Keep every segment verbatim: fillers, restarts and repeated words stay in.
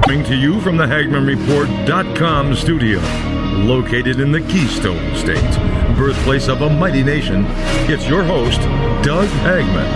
Coming to you from the Hagman Report dot com studio, located in the Keystone State, birthplace of a mighty nation, it's your host, Doug Hagman.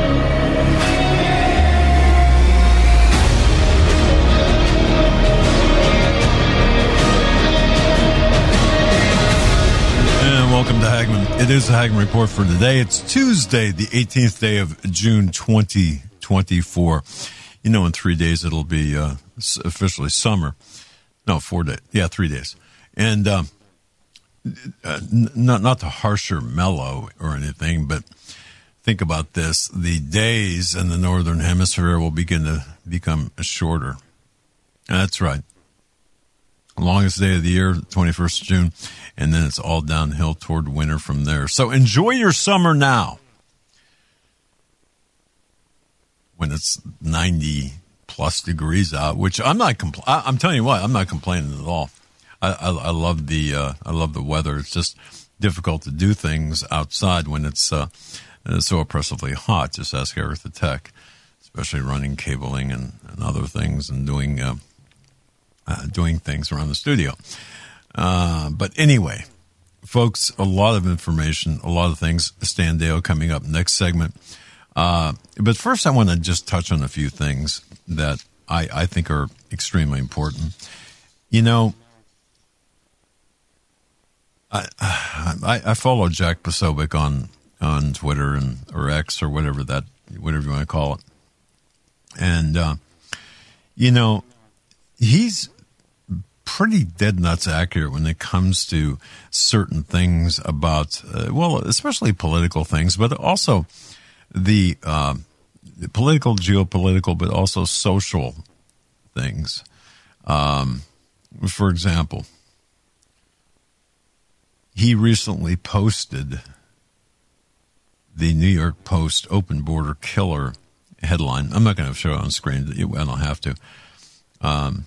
And welcome to Hagman. It is the Hagman Report for today. It's Tuesday, the eighteenth day of June, twenty twenty-four. You know, in three days it'll be uh, officially summer. No, four days. Yeah, three days. And um, uh, n- not not to harsher mellow or anything, but think about this: the days in the northern hemisphere will begin to become shorter. That's right. Longest day of the year, twenty-first of June, and then it's all downhill toward winter from there. So enjoy your summer now, when it's ninety plus degrees out, which I'm not. Compl- I, I'm telling you what, I'm not complaining at all. I, I, I love the uh, I love the weather. It's just difficult to do things outside when it's uh, so oppressively hot. Just ask Earth Tech, especially running cabling and, and other things and doing uh, uh, doing things around the studio. Uh, but anyway, folks, a lot of information, a lot of things. Stan Deyo coming up next segment. Uh, but first, I want to just touch on a few things that I, I think are extremely important. You know, I I, I follow Jack Posobiec on on Twitter and or X or whatever that whatever you want to call it, and uh, you know, he's pretty dead nuts accurate when it comes to certain things about uh, well, especially political things, but also the uh, political, geopolitical, but also social things. Um, for example, he recently posted the New York Post open border killer headline. I'm not going to show it on screen. I don't have to. Um,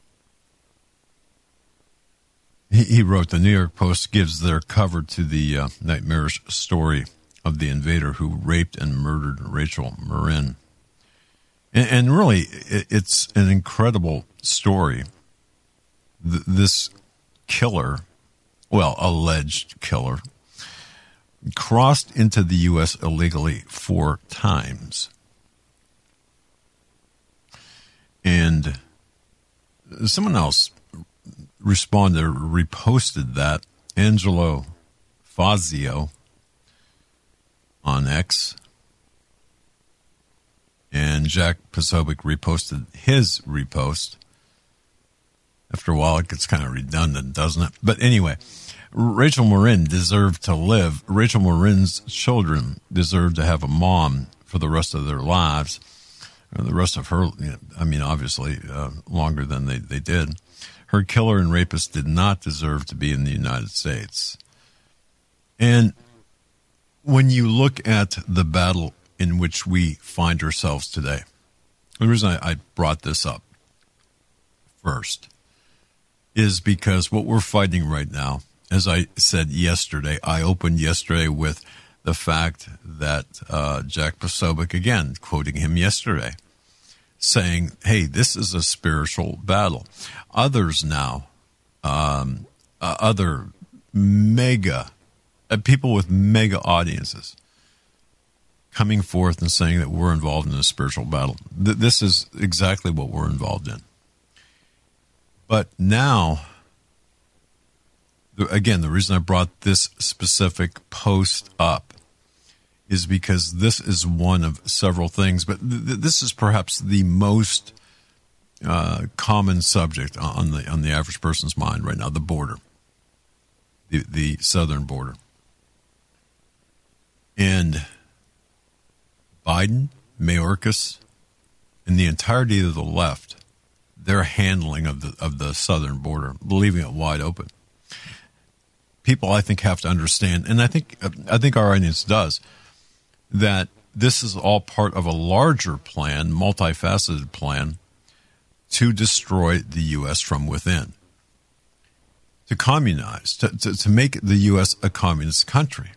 he, he wrote, the New York Post gives their cover to the uh, nightmarish story of the invader who raped and murdered Rachel Marin. And, and really, it, it's an incredible story. Th- this killer, well, alleged killer, crossed into the U S illegally four times. And someone else responded, reposted that, Angelo Fazio, on X, and Jack Posobiec reposted his repost. After a while, it gets kind of redundant, doesn't it? But anyway, Rachel Marin deserved to live. Rachel Marin's children deserve to have a mom for the rest of their lives, or the rest of her, you know, I mean, obviously, uh, longer than they, they did. Her killer and rapist did not deserve to be in the United States. And when you look at the battle in which we find ourselves today, the reason I, I brought this up first is because what we're fighting right now, as I said yesterday, I opened yesterday with the fact that uh, Jack Posobiec, again, quoting him yesterday, saying, hey, this is a spiritual battle. Others now, um, uh, other mega Uh, people with mega audiences coming forth and saying that we're involved in a spiritual battle. Th- this is exactly what we're involved in. But now, the, again, the reason I brought this specific post up is because this is one of several things, but th- this is perhaps the most uh, common subject on the on the average person's mind right now: the border, the the southern border. And Biden, Mayorkas, and the entirety of the left, their handling of the of the southern border, leaving it wide open. People, I think, have to understand, and I think I think our audience does, that this is all part of a larger plan, multifaceted plan, to destroy the U S from within, to communize, to, to, to make the U S a communist country.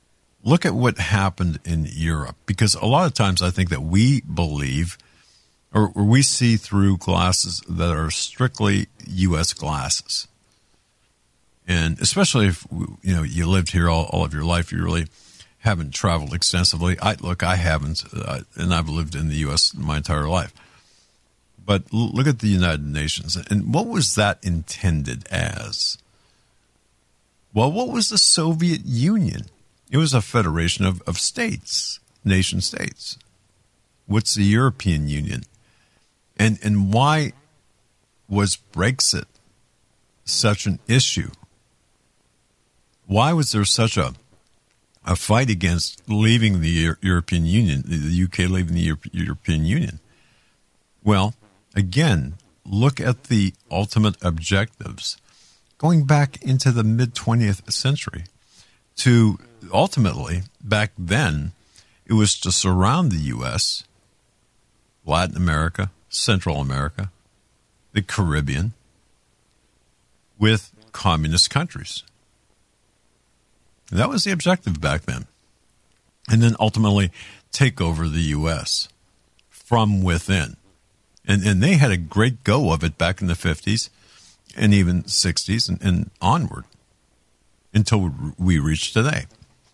Look at what happened in Europe, because a lot of times I think that we believe, or, or we see through glasses that are strictly U S glasses. And especially if, you know, you lived here all, all of your life, you really haven't traveled extensively. I look, I haven't, uh, and I've lived in the U S my entire life. But look at the United Nations. And what was that intended as? Well, what was the Soviet Union? It was a federation of, of states, nation states. What's the European Union? And and why was Brexit such an issue? Why was there such a a fight against leaving the Euro- European Union, the U K leaving the Euro- European Union? Well, again, look at the ultimate objectives going back into the mid-twentieth century to ultimately, back then, it was to surround the U S, Latin America, Central America, the Caribbean, with communist countries. And that was the objective back then. And then ultimately take over the U S from within. And and they had a great go of it back in the fifties and even sixties and, and onward until we reach today.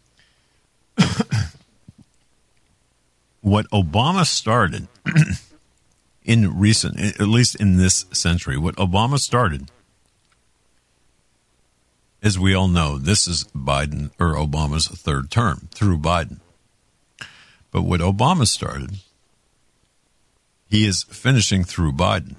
What Obama started in recent, at least in this century, what Obama started, as we all know, this is Biden or Obama's third term through Biden. But what Obama started, he is finishing through Biden.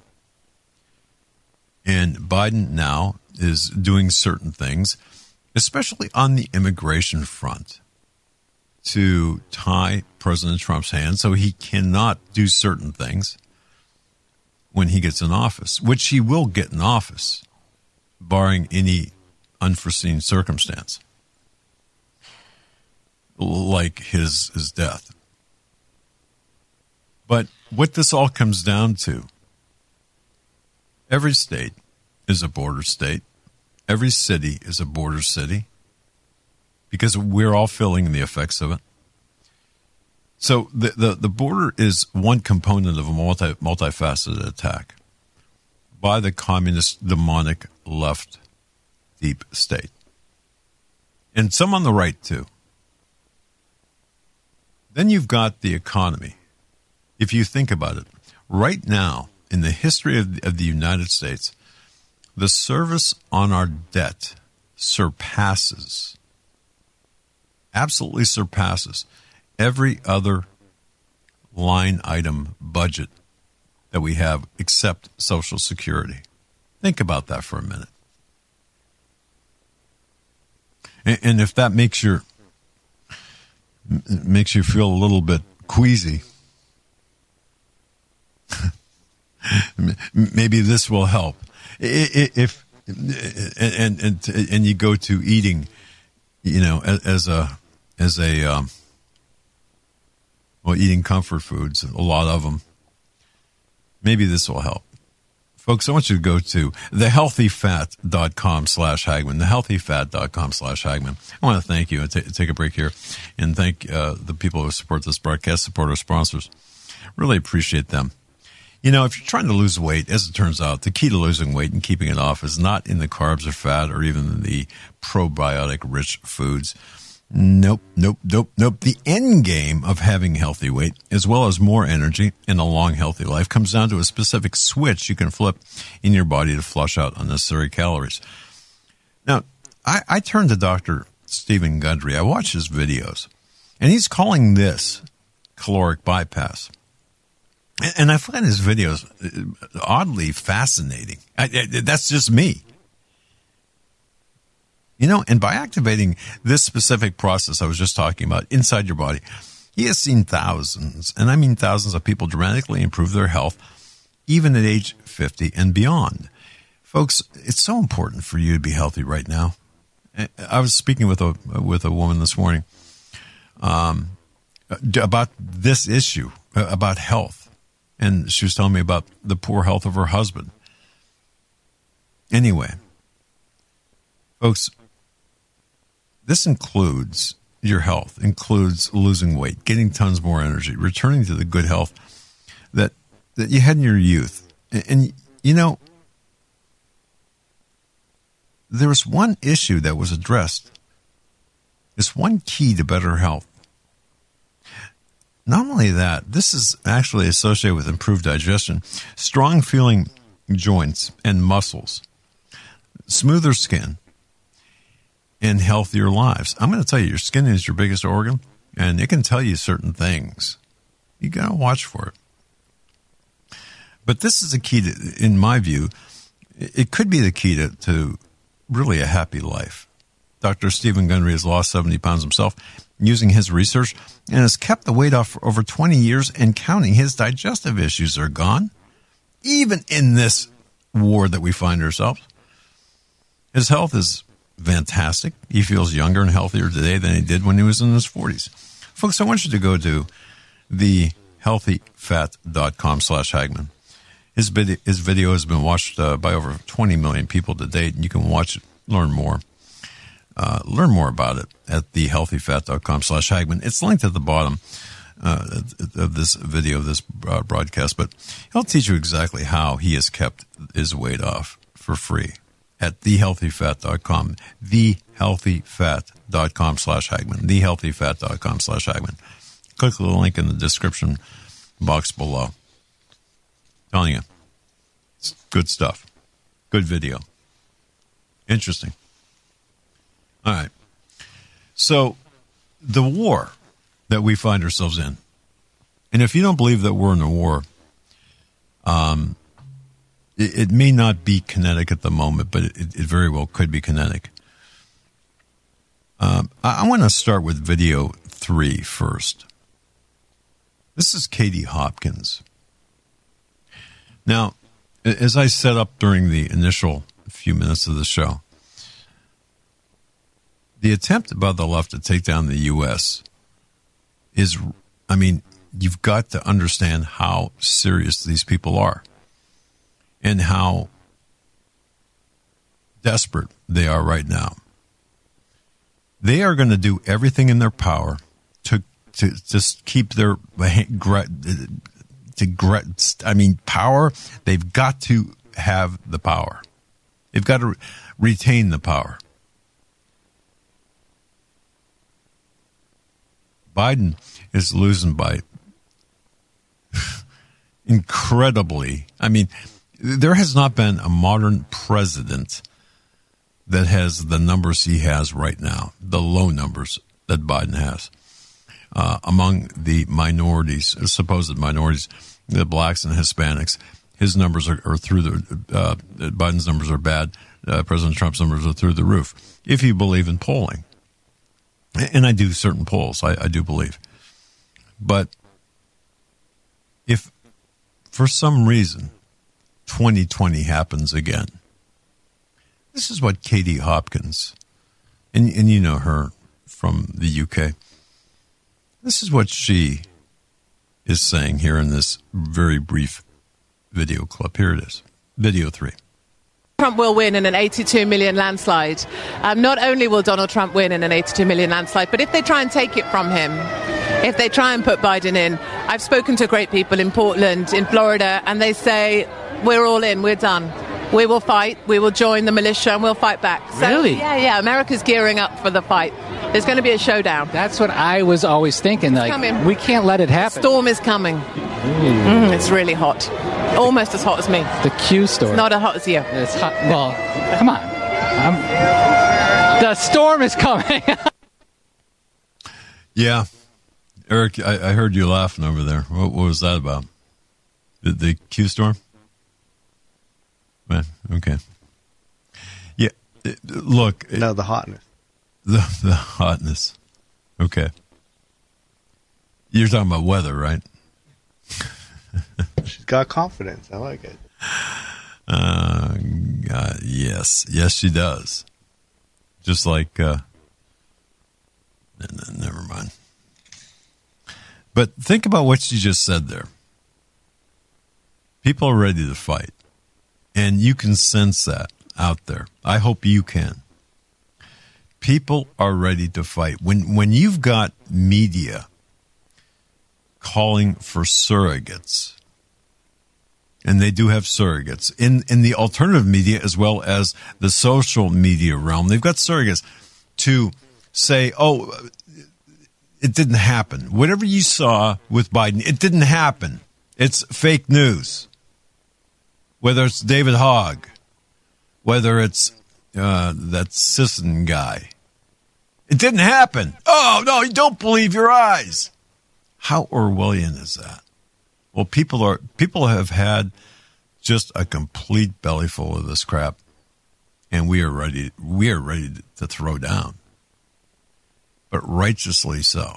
And Biden now is doing certain things, especially on the immigration front, to tie President Trump's hands so he cannot do certain things when he gets in office, which he will get in office, barring any unforeseen circumstance, like his, his death. But what this all comes down to, every state is a border state. Every city is a border city because we're all feeling the effects of it. So the, the, the border is one component of a multi, multifaceted attack by the communist, demonic, left, deep state. And some on the right, too. Then you've got the economy. If you think about it, right now, in the history of, of the United States, the service on our debt surpasses, absolutely surpasses, every other line item budget that we have except Social Security. Think about that for a minute. And, and if that makes your makes you feel a little bit queasy, maybe this will help. If and and and you go to eating, you know, as a as a um, well, eating comfort foods, a lot of them. Maybe this will help. Folks, I want you to go to thehealthyfat.com slash Hagman, thehealthyfat.com slash Hagman. I want to thank you and t- take a break here and thank uh, the people who support this broadcast, support our sponsors. Really appreciate them. You know, if you're trying to lose weight, as it turns out, the key to losing weight and keeping it off is not in the carbs or fat or even in the probiotic-rich foods. Nope, nope, nope, nope. The end game of having healthy weight, as well as more energy and a long, healthy life, comes down to a specific switch you can flip in your body to flush out unnecessary calories. Now, I, I turned to Doctor Stephen Gundry. I watch his videos, and he's calling this caloric bypass. And, and I find his videos oddly fascinating. I, I, that's just me. You know, and by activating this specific process I was just talking about inside your body, he has seen thousands, and I mean thousands of people dramatically improve their health, even at age fifty and beyond. Folks, it's so important for you to be healthy right now. I was speaking with a with a woman this morning um, about this issue, about health, and she was telling me about the poor health of her husband. Anyway, folks, this includes your health, includes losing weight, getting tons more energy, returning to the good health that that you had in your youth. And, and you know, there was one issue that was addressed. It's one key to better health. Not only that, this is actually associated with improved digestion, strong feeling joints and muscles, smoother skin, and healthier lives. I'm going to tell you, your skin is your biggest organ, and it can tell you certain things. You got to watch for it. But this is the key to, in my view, it could be the key to, to really a happy life. Doctor Stephen Gundry has lost seventy pounds himself using his research and has kept the weight off for over twenty years and counting. His digestive issues are gone, even in this war that we find ourselves. His health is fantastic. He feels younger and healthier today than he did when he was in his forties. Folks, I want you to go to the healthy fat dot com slash Hagmann. His video, his video has been watched uh, by over twenty million people to date, and you can watch it, learn more. Uh, learn more about it at the healthy fat dot com slash Hagmann. It's linked at the bottom uh, of this video, of this uh, broadcast, but he'll teach you exactly how he has kept his weight off for free at the healthy fat dot com, the healthy fat dot com slash Hagmann, the healthy fat dot com slash Hagmann. Click the link in the description box below. I'm telling you, it's good stuff. Good video. Interesting. All right. So the war that we find ourselves in, and if you don't believe that we're in a war, um, it, it may not be kinetic at the moment, but it, it very well could be kinetic. Um, I, I want to start with video three first. This is Katie Hopkins. Now, as I set up during the initial few minutes of the show, the attempt by the left to take down the U S is, I mean, you've got to understand how serious these people are and how desperate they are right now. They are going to do everything in their power to to just keep their, to, I mean, power. They've got to have the power. They've got to retain the power. Biden is losing by incredibly. I mean, there has not been a modern president that has the numbers he has right now, the low numbers that Biden has uh, among the minorities, supposed minorities, the blacks and Hispanics. His numbers are, are through the, uh, Biden's numbers are bad. Uh, President Trump's numbers are through the roof, if you believe in polling. And I do certain polls, I, I do believe. But if for some reason twenty twenty happens again, this is what Katie Hopkins, and, and you know her from the U K, this is what she is saying here in this very brief video clip. Here it is, video three. Trump will win in an eighty-two million landslide. Um, not only will Donald Trump win in an eighty-two million landslide, but if they try and take it from him, if they try and put Biden in, I've spoken to great people in Portland, in Florida, and they say, we're all in, we're done. We will fight, we will join the militia, and we'll fight back. So, really? Yeah, yeah, America's gearing up for the fight. There's going to be a showdown. That's what I was always thinking. Like, coming. We can't let it happen. The storm is coming. Mm, it's really hot. Almost as hot as me. The Q story. Not as hot as you. It's hot. Well, come on. I'm, the storm is coming. Yeah. Eric, I, I heard you laughing over there. What, what was that about? The, the Q storm? Man, okay. Yeah. It, look. No, it, the hotness. The, the hotness. Okay. You're talking about weather, right? She's got confidence. I like it. Uh, God, yes. Yes, she does. Just like, uh, never mind. But think about what she just said there. People are ready to fight. And you can sense that out there. I hope you can. People are ready to fight. When when you've got media calling for surrogates And they do have surrogates in, in the alternative media as well as the social media realm. They've got surrogates to say, oh, it didn't happen. Whatever you saw with Biden, it didn't happen. It's fake news. Whether it's David Hogg, whether it's uh, that Sisson guy. It didn't happen. Oh, no, you don't believe your eyes. How Orwellian is that? Well, people are people have had just a complete bellyful of this crap, and we are ready. We are ready to throw down, but righteously so.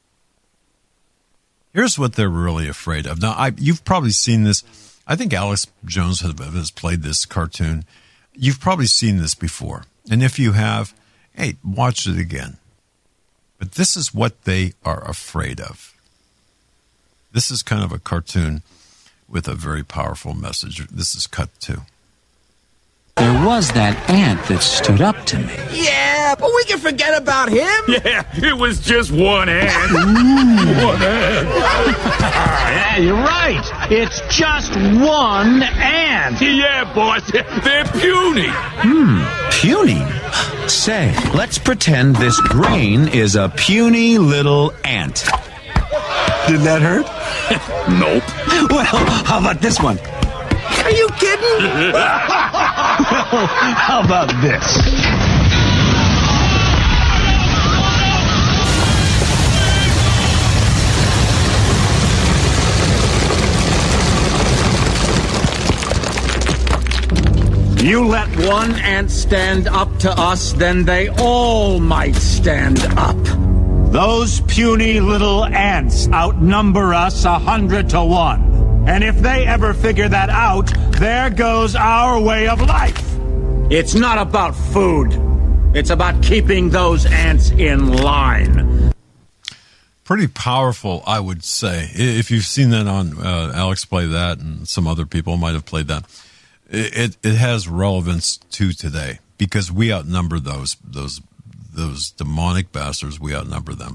Here's what they're really afraid of. Now, I, you've probably seen this. I think Alex Jones has, has played this cartoon. You've probably seen this before, and if you have, hey, watch it again. But this is what they are afraid of. This is kind of a cartoon with a very powerful message. This is cut two. There was that ant that stood up to me. Yeah, but we can forget about him. Yeah, it was just one ant. One ant. Yeah, you're right. It's just one ant. Yeah, boss. They're puny. Hmm, puny? Say, let's pretend this grain is a puny little ant. Did that hurt? Nope. Well, how about this one? Are you kidding? Well, how about this? You let one ant stand up to us, then they all might stand up. Those puny little ants outnumber us a hundred to one. And if they ever figure that out, there goes our way of life. It's not about food. It's about keeping those ants in line. Pretty powerful, I would say. If you've seen that on uh, Alex play that, and some other people might have played that, it, it has relevance to today because we outnumber those those. Those demonic bastards, we outnumber them.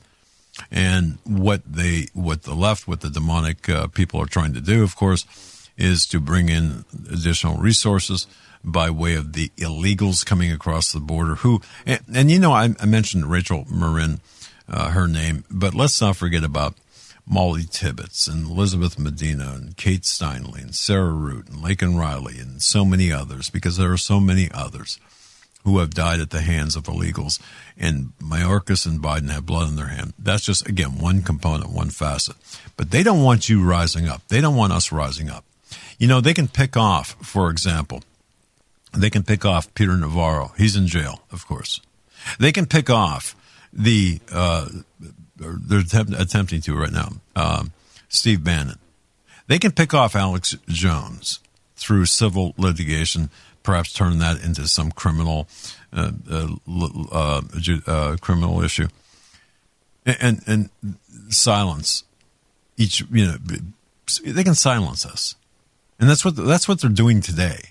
And what they, what the left, what the demonic uh, people are trying to do, of course, is to bring in additional resources by way of the illegals coming across the border. Who, and, and you know, I, I mentioned Rachel Marin, uh, her name, but let's not forget about Molly Tibbetts and Elizabeth Medina and Kate Steinle and Sarah Root and Laken Riley and so many others, because there are so many others who have died at the hands of illegals, and Mayorkas and Biden have blood in their hand. That's just, again, one component, one facet. But they don't want you rising up. They don't want us rising up. You know, they can pick off, for example, they can pick off Peter Navarro. He's in jail, of course. They can pick off the, uh, they're attempt, attempting to right now, um, Steve Bannon. They can pick off Alex Jones through civil litigation, perhaps turn that into some criminal uh, uh, uh, uh, criminal issue, and, and and silence each. You know, they can silence us, and that's what that's what they're doing today.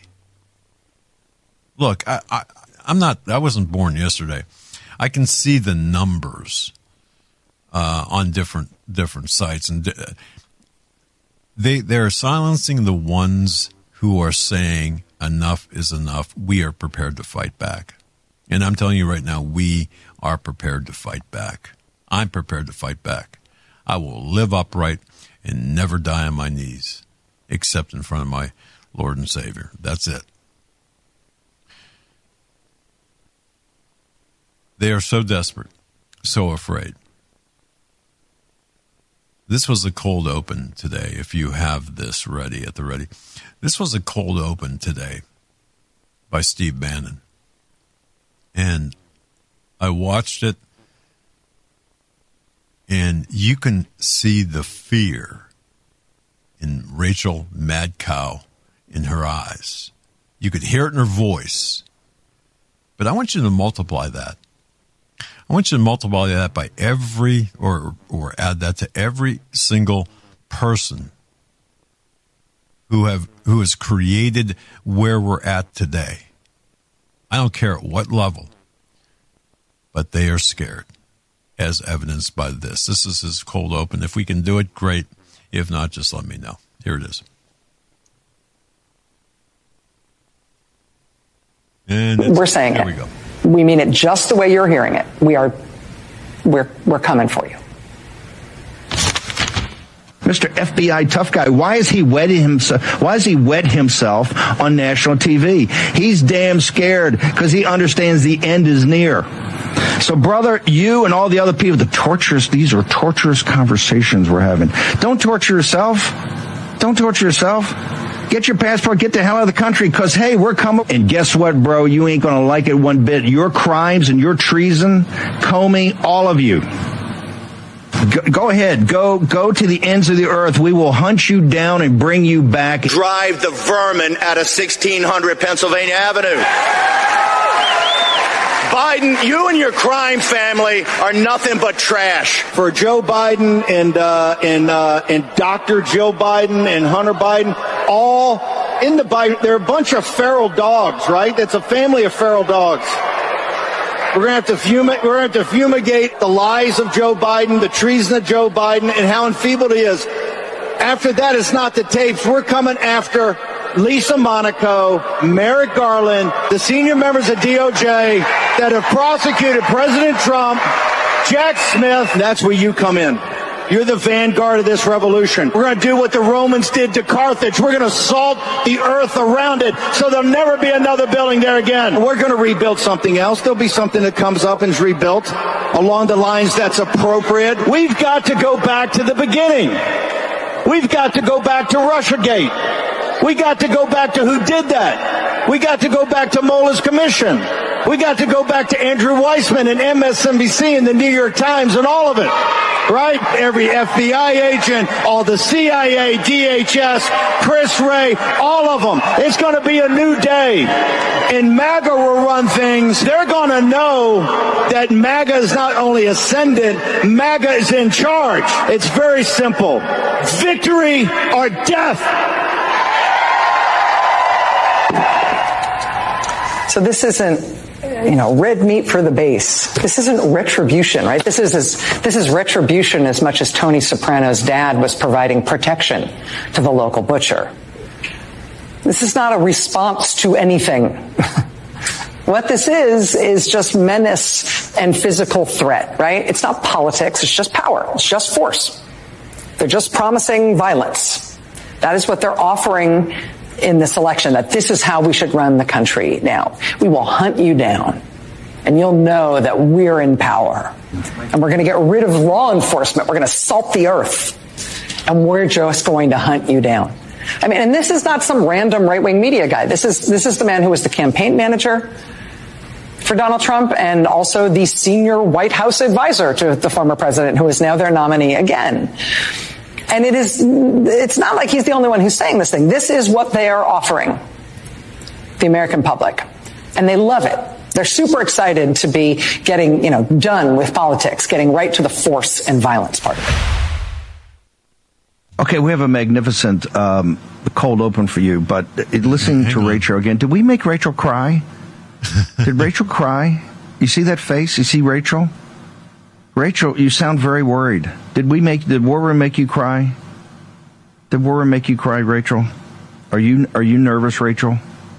Look, I, I I'm not. I wasn't born yesterday. I can see the numbers uh, on different different sites, and di- they they're silencing the ones who are saying enough is enough. We are prepared to fight back. And I'm telling you right now, we are prepared to fight back. I'm prepared to fight back. I will live upright and never die on my knees, except in front of my Lord and Savior. That's it. They are so desperate, so afraid. This was a cold open today, if you have this ready at the ready. This was a cold open today by Steve Bannon. And I watched it, and you can see the fear in Rachel Mad Cow in her eyes. You could hear it in her voice. But I want you to multiply that. I want you to multiply that by every, or or add that to every single person who have who has created where we're at today. I don't care at what level, but they are scared, as evidenced by this. This is his cold open. If we can do it, great. If not, just let me know. Here it is. And it's, we're saying there it. we go. We mean it just the way you're hearing it. We are, we're, we're coming for you. Mister F B I tough guy, why is he wetting himself? Why does he wet himself on national T V? He's damn scared because he understands the end is near. So, brother, you and all the other people, the torturous, these are torturous conversations we're having. Don't torture yourself. Don't torture yourself. Get your passport, get the hell out of the country, because, hey, we're coming. And guess what, bro? You ain't going to like it one bit. Your crimes and your treason, Comey, all of you. Go, go ahead. Go go to the ends of the earth. We will hunt you down and bring you back. Drive the vermin out of sixteen hundred Pennsylvania Avenue. Biden, you and your crime family are nothing but trash. For Joe Biden and uh, and uh, and Doctor Joe Biden and Hunter Biden, all in the Biden, they're a bunch of feral dogs, right? It's a family of feral dogs. We're gonna have to fumigate. We're gonna have to fumigate the lies of Joe Biden, the treason of Joe Biden, and how enfeebled he is. After that, it's not the tapes. We're coming after Lisa Monaco, Merrick Garland, the senior members of D O J that have prosecuted President Trump, Jack Smith. That's where you come in. You're the vanguard of this revolution. We're going to do what the Romans did to Carthage. We're going to salt the earth around it so there'll never be another building there again. We're going to rebuild something else. There'll be something that comes up and is rebuilt along the lines that's appropriate. We've got to go back to the beginning. We've got to go back to Russiagate. We got to go back to who did that. We got to go back to Mueller's commission. We got to go back to Andrew Weissman and M S N B C and the New York Times and all of it. Right? Every F B I agent, all the C I A, D H S, Chris Wray, all of them. It's going to be a new day. And MAGA will run things. They're going to know that MAGA is not only ascendant, MAGA is in charge. It's very simple. Victory or death. So this isn't, you know, red meat for the base. This isn't retribution, right? This is as, this is retribution as much as Tony Soprano's dad was providing protection to the local butcher. This is not a response to anything. What this is, is just menace and physical threat, right? It's not politics. It's just power. It's just force. They're just promising violence. That is what they're offering in this election, that this is how we should run the country now. We will hunt you down, and you'll know that we're in power. And we're going to get rid of law enforcement. We're going to salt the earth, and we're just going to hunt you down. I mean, and this is not some random right-wing media guy. This is this is the man who was the campaign manager for Donald Trump and also the senior White House advisor to the former president, who is now their nominee again. And it is, it's not like he's the only one who's saying this thing. This is what they are offering the American public. And they love it. They're super excited to be getting, you know, done with politics, getting right to the force and violence part of it. Okay, we have a magnificent um, cold open for you, but listening to Rachel again, did we make Rachel cry? Did Rachel cry? You see that face? You see Rachel? Rachel, you sound very worried. Did we make? Did War Room make you cry? Did War Room make you cry, Rachel? Are you are you nervous, Rachel?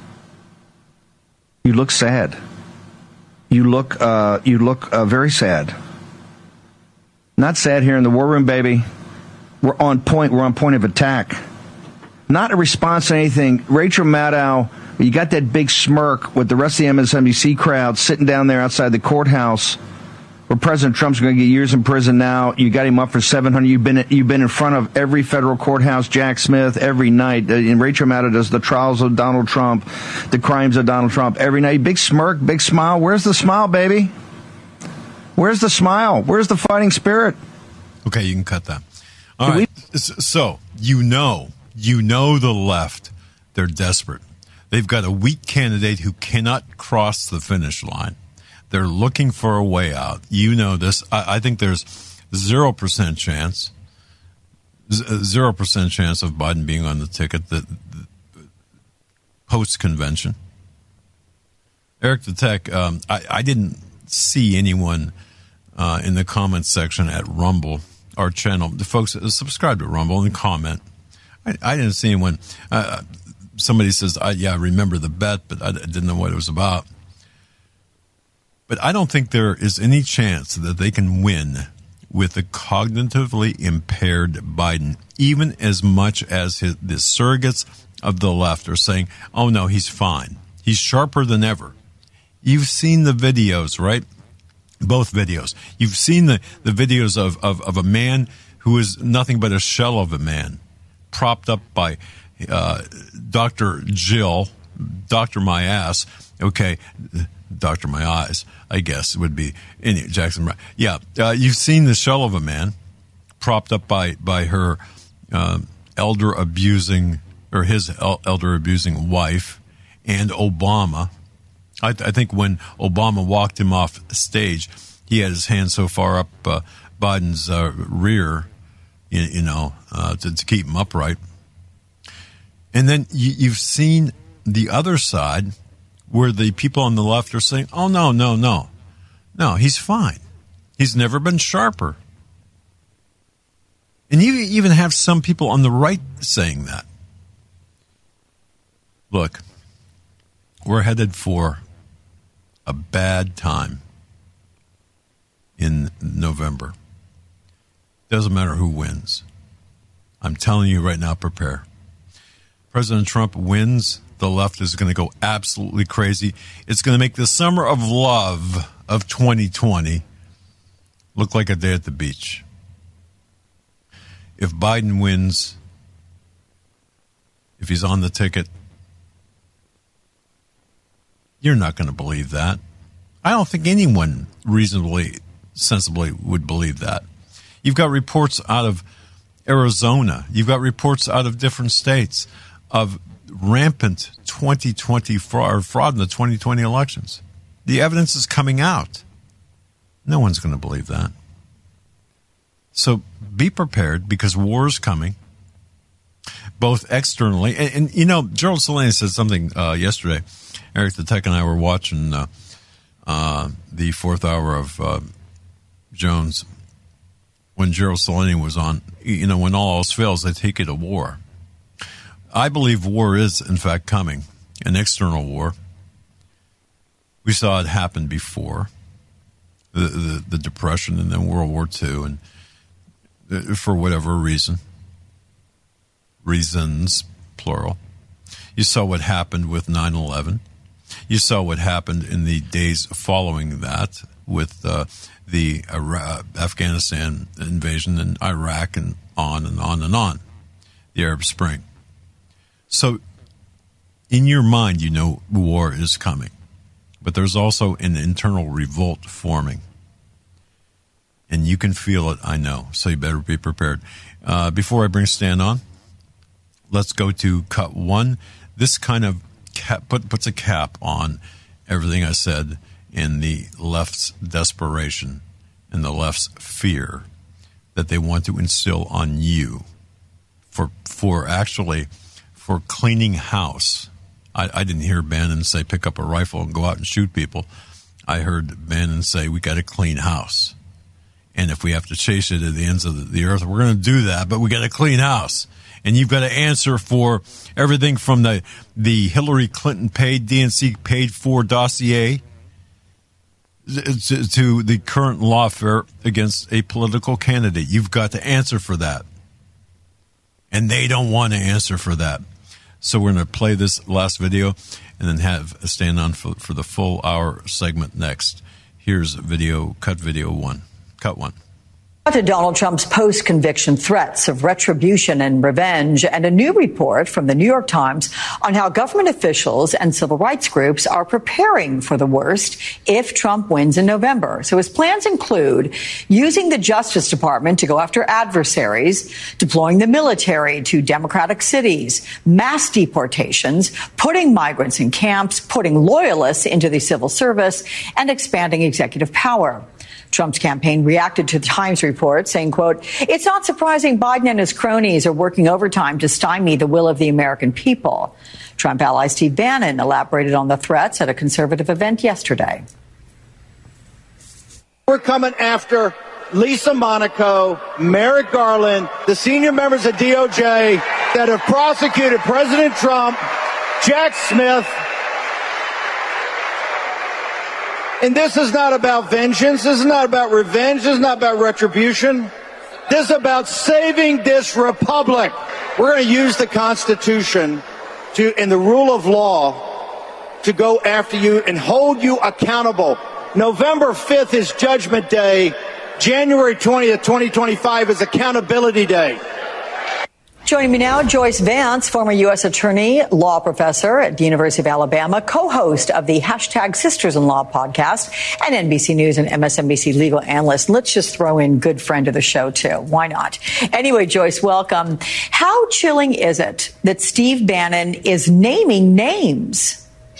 You look sad. You look uh, you look uh, very sad. Not sad here in the War Room, baby. We're on point. We're on point of attack. Not a response to anything. Rachel Maddow, you got that big smirk with the rest of the M S N B C crowd sitting down there outside the courthouse, where President Trump's going to get years in prison now. You got him up for seven hundred. You've been you've been in front of every federal courthouse, Jack Smith, every night. And Rachel Maddow does the trials of Donald Trump, the crimes of Donald Trump every night. Big smirk, big smile. Where's the smile, baby? Where's the smile? Where's the fighting spirit? Okay, you can cut that. All right. We- so you know, you know the left, they're desperate. They've got a weak candidate who cannot cross the finish line. They're looking for a way out. You know this. I, I think there's zero percent chance, zero percent chance of Biden being on the ticket the, the post convention. Eric the Tech, um, I, I didn't see anyone uh, in the comments section at Rumble, our channel. The folks subscribe to Rumble and comment. I, I didn't see anyone. Uh, somebody says, I, yeah, I remember the bet, but I didn't know what it was about. But I don't think there is any chance that they can win with a cognitively impaired Biden, even as much as his, the surrogates of the left are saying, oh, no, he's fine. He's sharper than ever. You've seen the videos, right? Both videos. You've seen the, the videos of, of, of a man who is nothing but a shell of a man, propped up by uh, Doctor Jill, Doctor My Ass. Okay, Doctor My Eyes, I guess, would be any Jackson. Yeah, uh, you've seen the shell of a man propped up by, by her uh, elder abusing, or his el- elder abusing wife, and Obama. I, I think when Obama walked him off stage, he had his hand so far up uh, Biden's uh, rear, you, you know, uh, to, to keep him upright. And then you, you've seen the other side where the people on the left are saying, oh, no, no, no. No, he's fine. He's never been sharper. And you even have some people on the right saying that. Look, we're headed for a bad time in November. Doesn't matter who wins. I'm telling you right now, prepare. President Trump wins, the left is going to go absolutely crazy. It's going to make the summer of love of twenty twenty look like a day at the beach. If Biden wins, if he's on the ticket, you're not going to believe that. I don't think anyone reasonably, sensibly would believe that. You've got reports out of Arizona. You've got reports out of different states of rampant twenty twenty fraud, fraud in the twenty twenty elections. The evidence is coming out. No one's going to believe that. So be prepared, because war is coming, both externally. And, and you know, Gerald Celente said something uh, yesterday. Eric the Tech and I were watching uh, uh, the fourth hour of uh, Jones when Gerald Celente was on. You know, when all else fails, they take you to war. I believe war is, in fact, coming, an external war. We saw it happen before, the, the, the Depression and then World War Two, and uh, for whatever reason, reasons, plural. You saw what happened with nine eleven. You saw what happened in the days following that with uh, the Iraq, Afghanistan invasion and Iraq, and on and on and on, the Arab Spring. So in your mind, you know war is coming, but there's also an internal revolt forming. And you can feel it, I know, so you better be prepared. Uh, before I bring Stan on, let's go to cut one. This kind of cap, put, puts a cap on everything I said in the left's desperation and the left's fear that they want to instill on you for for actually for cleaning house. I, I didn't hear Bannon say pick up a rifle and go out and shoot people. I heard Bannon say we got to clean house. And if we have to chase it to the ends of the earth, we're going to do that, but we got to clean house. And you've got to answer for everything from the, the Hillary Clinton paid, D N C paid for dossier to, to the current lawfare against a political candidate. You've got to answer for that. And they don't want to answer for that. So we're going to play this last video and then have a stand on for, for the full hour segment next. Here's video, cut video one. Cut one. To Donald Trump's post-conviction threats of retribution and revenge, and a new report from the New York Times on how government officials and civil rights groups are preparing for the worst if Trump wins in November. So his plans include using the Justice Department to go after adversaries, deploying the military to Democratic cities, mass deportations, putting migrants in camps, putting loyalists into the civil service, and expanding executive power. Trump's campaign reacted to the Times report, saying, quote, it's not surprising Biden and his cronies are working overtime to stymie the will of the American people. Trump ally Steve Bannon elaborated on the threats at a conservative event yesterday. We're coming after Lisa Monaco, Merrick Garland, the senior members of D O J that have prosecuted President Trump Jack Smith. And this is not about vengeance. This is not about revenge. This is not about retribution. This is about saving this republic. We're going to use the Constitution to, and the rule of law to go after you and hold you accountable. November fifth is Judgment Day. January twentieth, twenty twenty-five is Accountability Day. Joining me now, Joyce Vance, former U S attorney, law professor at the University of Alabama, co-host of the hashtag Sisters in Law podcast, and N B C News and M S N B C legal analyst. Let's just throw in good friend of the show, too. Why not? Anyway, Joyce, welcome. How chilling is it that Steve Bannon is naming names?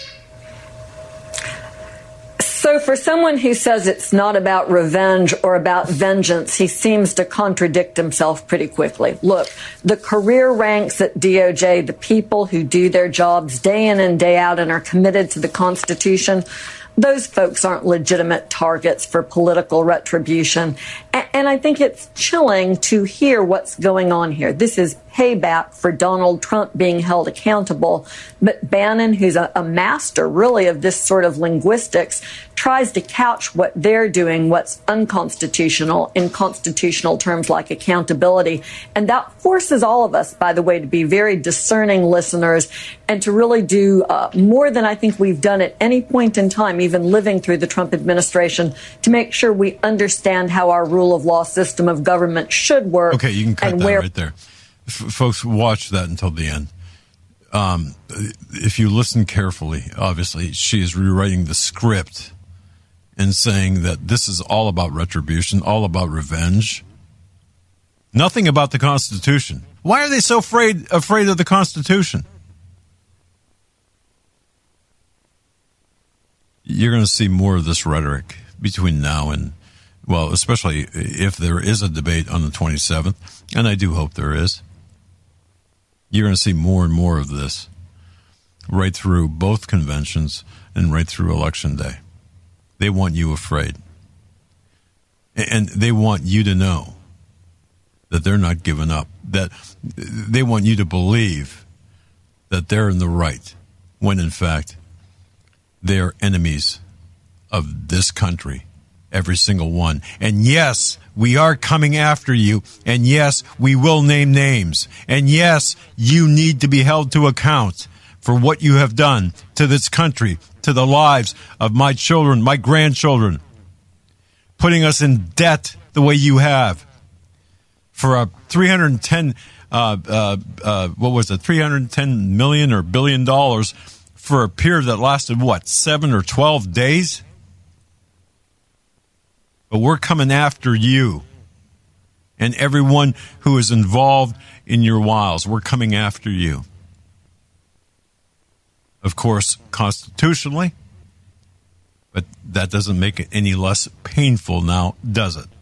So for someone who says it's not about revenge or about vengeance, he seems to contradict himself pretty quickly. Look, the career ranks at D O J, the people who do their jobs day in and day out and are committed to the Constitution, those folks aren't legitimate targets for political retribution. And I think it's chilling to hear what's going on here. This is payback for Donald Trump being held accountable. But Bannon, who's a, a master really of this sort of linguistics, tries to couch what they're doing, what's unconstitutional, in constitutional terms like accountability. And that forces all of us, by the way, to be very discerning listeners and to really do uh, more than I think we've done at any point in time, even living through the Trump administration, to make sure we understand how our rule of law system of government should work. Okay, you can cut and that where- right there. F- folks, watch that until the end. Um, if you listen carefully, obviously, she is rewriting the script and saying that this is all about retribution, all about revenge. Nothing about the Constitution. Why are they so afraid afraid of the Constitution? You're going to see more of this rhetoric between now and, well, especially if there is a debate on the twenty-seventh, and I do hope there is. You're going to see more and more of this right through both conventions and right through Election Day. They want you afraid. And they want you to know that they're not giving up, that they want you to believe that they're in the right, when in fact they are enemies of this country, every single one. And yes, we are coming after you. And yes, we will name names. And yes, you need to be held to account for what you have done to this country, to the lives of my children, my grandchildren, putting us in debt the way you have for a three hundred ten, uh, uh, uh, what was it, three hundred ten million or billion dollars for a period that lasted, what, seven or twelve days? But we're coming after you and everyone who is involved in your wiles. We're coming after you. Of course, constitutionally, but that doesn't make it any less painful now, does it?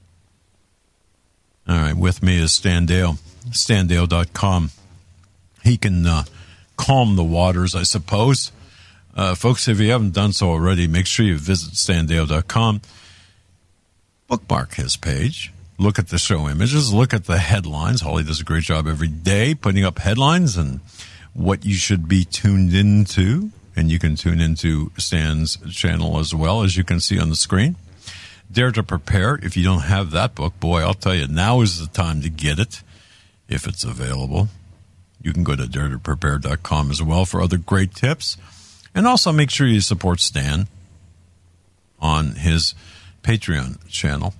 All right, with me is Stan Dale, stan dale dot com. He can uh, calm the waters, I suppose. Uh, folks, if you haven't done so already, make sure you visit stan dale dot com. Bookmark his page. Look at the show images. Look at the headlines. Holly does a great job every day putting up headlines and what you should be tuned into. And you can tune into Stan's channel as well, as you can see on the screen. Dare to Prepare. If you don't have that book, boy, I'll tell you, now is the time to get it if it's available. You can go to dare to prepare dot com as well for other great tips. And also make sure you support Stan on his Patreon channel.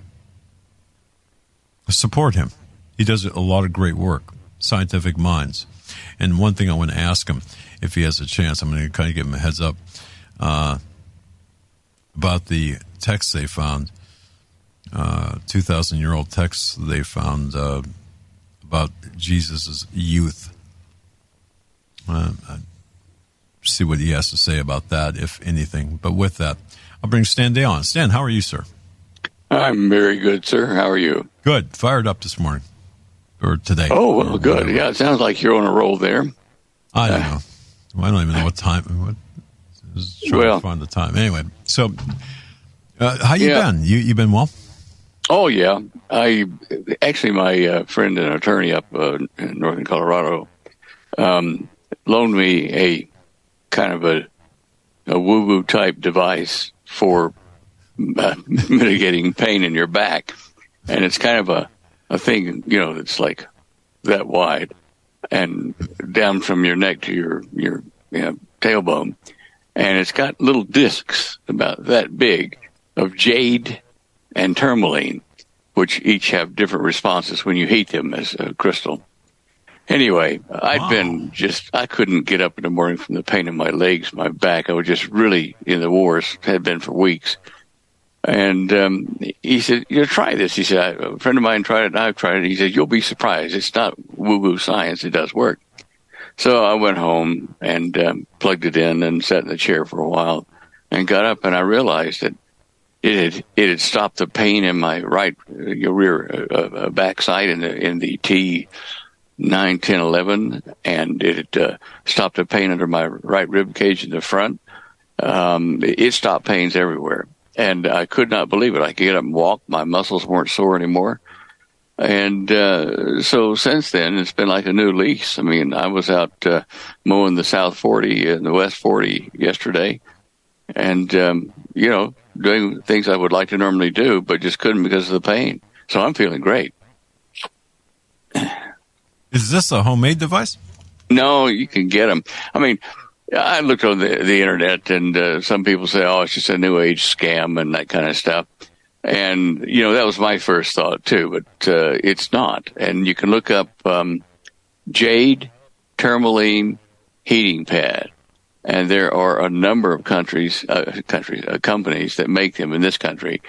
Support him. He does a lot of great work. Scientific Minds. And one thing I want to ask him, if he has a chance, I'm going to kind of give him a heads up uh, about the text they found, uh, two thousand year old texts they found uh, about Jesus' youth. Uh, see what he has to say about that, if anything. But with that, I'll bring Stan Day on. Stan, how are you, sir? I'm very good, sir. How are you? Good. Fired up this morning. Or today. Oh, well, or good. whatever. Yeah, it sounds like you're on a roll there. I don't uh, know. Well, I don't even know what time. What, just trying well, to find the time. Anyway, so uh, how you yeah. been? You you been well? Oh, yeah. I actually, my uh, friend and attorney up uh, in northern Colorado um, loaned me a kind of a, a woo-woo type device for uh, mitigating pain in your back. And it's kind of a, a thing, you know, that's like that wide and down from your neck to your, your you know, tailbone. And it's got little discs about that big of jade and tourmaline, which each have different responses when you heat them as a crystal. Anyway, I'd wow. been just, I couldn't get up in the morning from the pain in my legs, my back. I was just really in the wars, had been for weeks. And um, he said, you know, try this. He said, a friend of mine tried it, and I've tried it. He said, you'll be surprised. It's not woo-woo science. It does work. So I went home and um, plugged it in and sat in the chair for a while and got up, and I realized that it had, it had stopped the pain in my right uh, rear uh, uh, backside in the, in the T nine, ten, eleven, and it had uh, stopped the pain under my right rib cage in the front. Um, it stopped pains everywhere. And I could not believe it. I could get up and walk. My muscles weren't sore anymore. And uh, so since then, it's been like a new lease. I mean, I was out uh, mowing the South forty and the West forty yesterday. And, um, you know, doing things I would like to normally do, but just couldn't because of the pain. So I'm feeling great. Is this a homemade device? No, you can get them. I mean, I looked on the, the internet, and uh, some people say, oh, it's just a new age scam and that kind of stuff. And, you know, that was my first thought, too, but uh, it's not. And you can look up um, jade tourmaline heating pad. And there are a number of countries, uh, countries, uh, companies that make them in this country.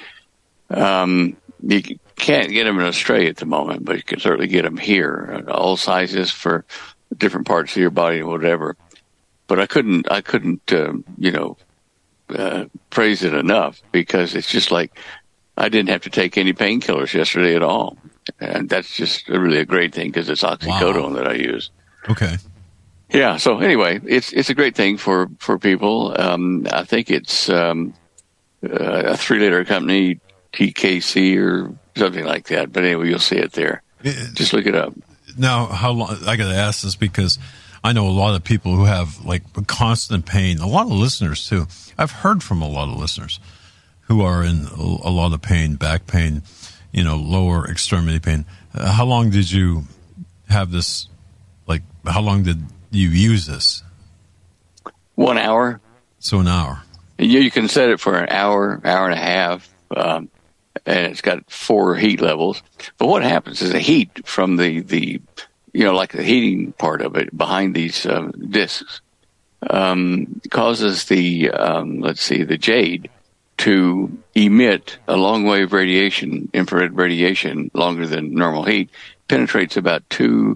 Um, you can't get them in Australia at the moment, but you can certainly get them here, all sizes for different parts of your body and whatever. But I couldn't, I couldn't, uh, you know, uh, praise it enough, because it's just like I didn't have to take any painkillers yesterday at all. And that's just really a great thing, because it's oxycodone wow. that I use. Okay. Yeah. So anyway, it's it's a great thing for for people. Um, I think it's um, uh, a three liter company, T K C or something like that. But anyway, you'll see it there. It, Just look it up. Now, how long? I got to ask this because I know a lot of people who have like constant pain. A lot of listeners too. I've heard from a lot of listeners who are in a lot of pain, back pain, you know, lower extremity pain. Uh, how long did you have this? Like, how long did you use this? One hour. So an hour. You, you can set it for an hour, hour and a half, um, and it's got four heat levels. But what happens is the heat from the, the you know, like the heating part of it behind these um, discs um, causes the, um, let's see, the jade to emit a long wave radiation, infrared radiation, longer than normal heat, penetrates about two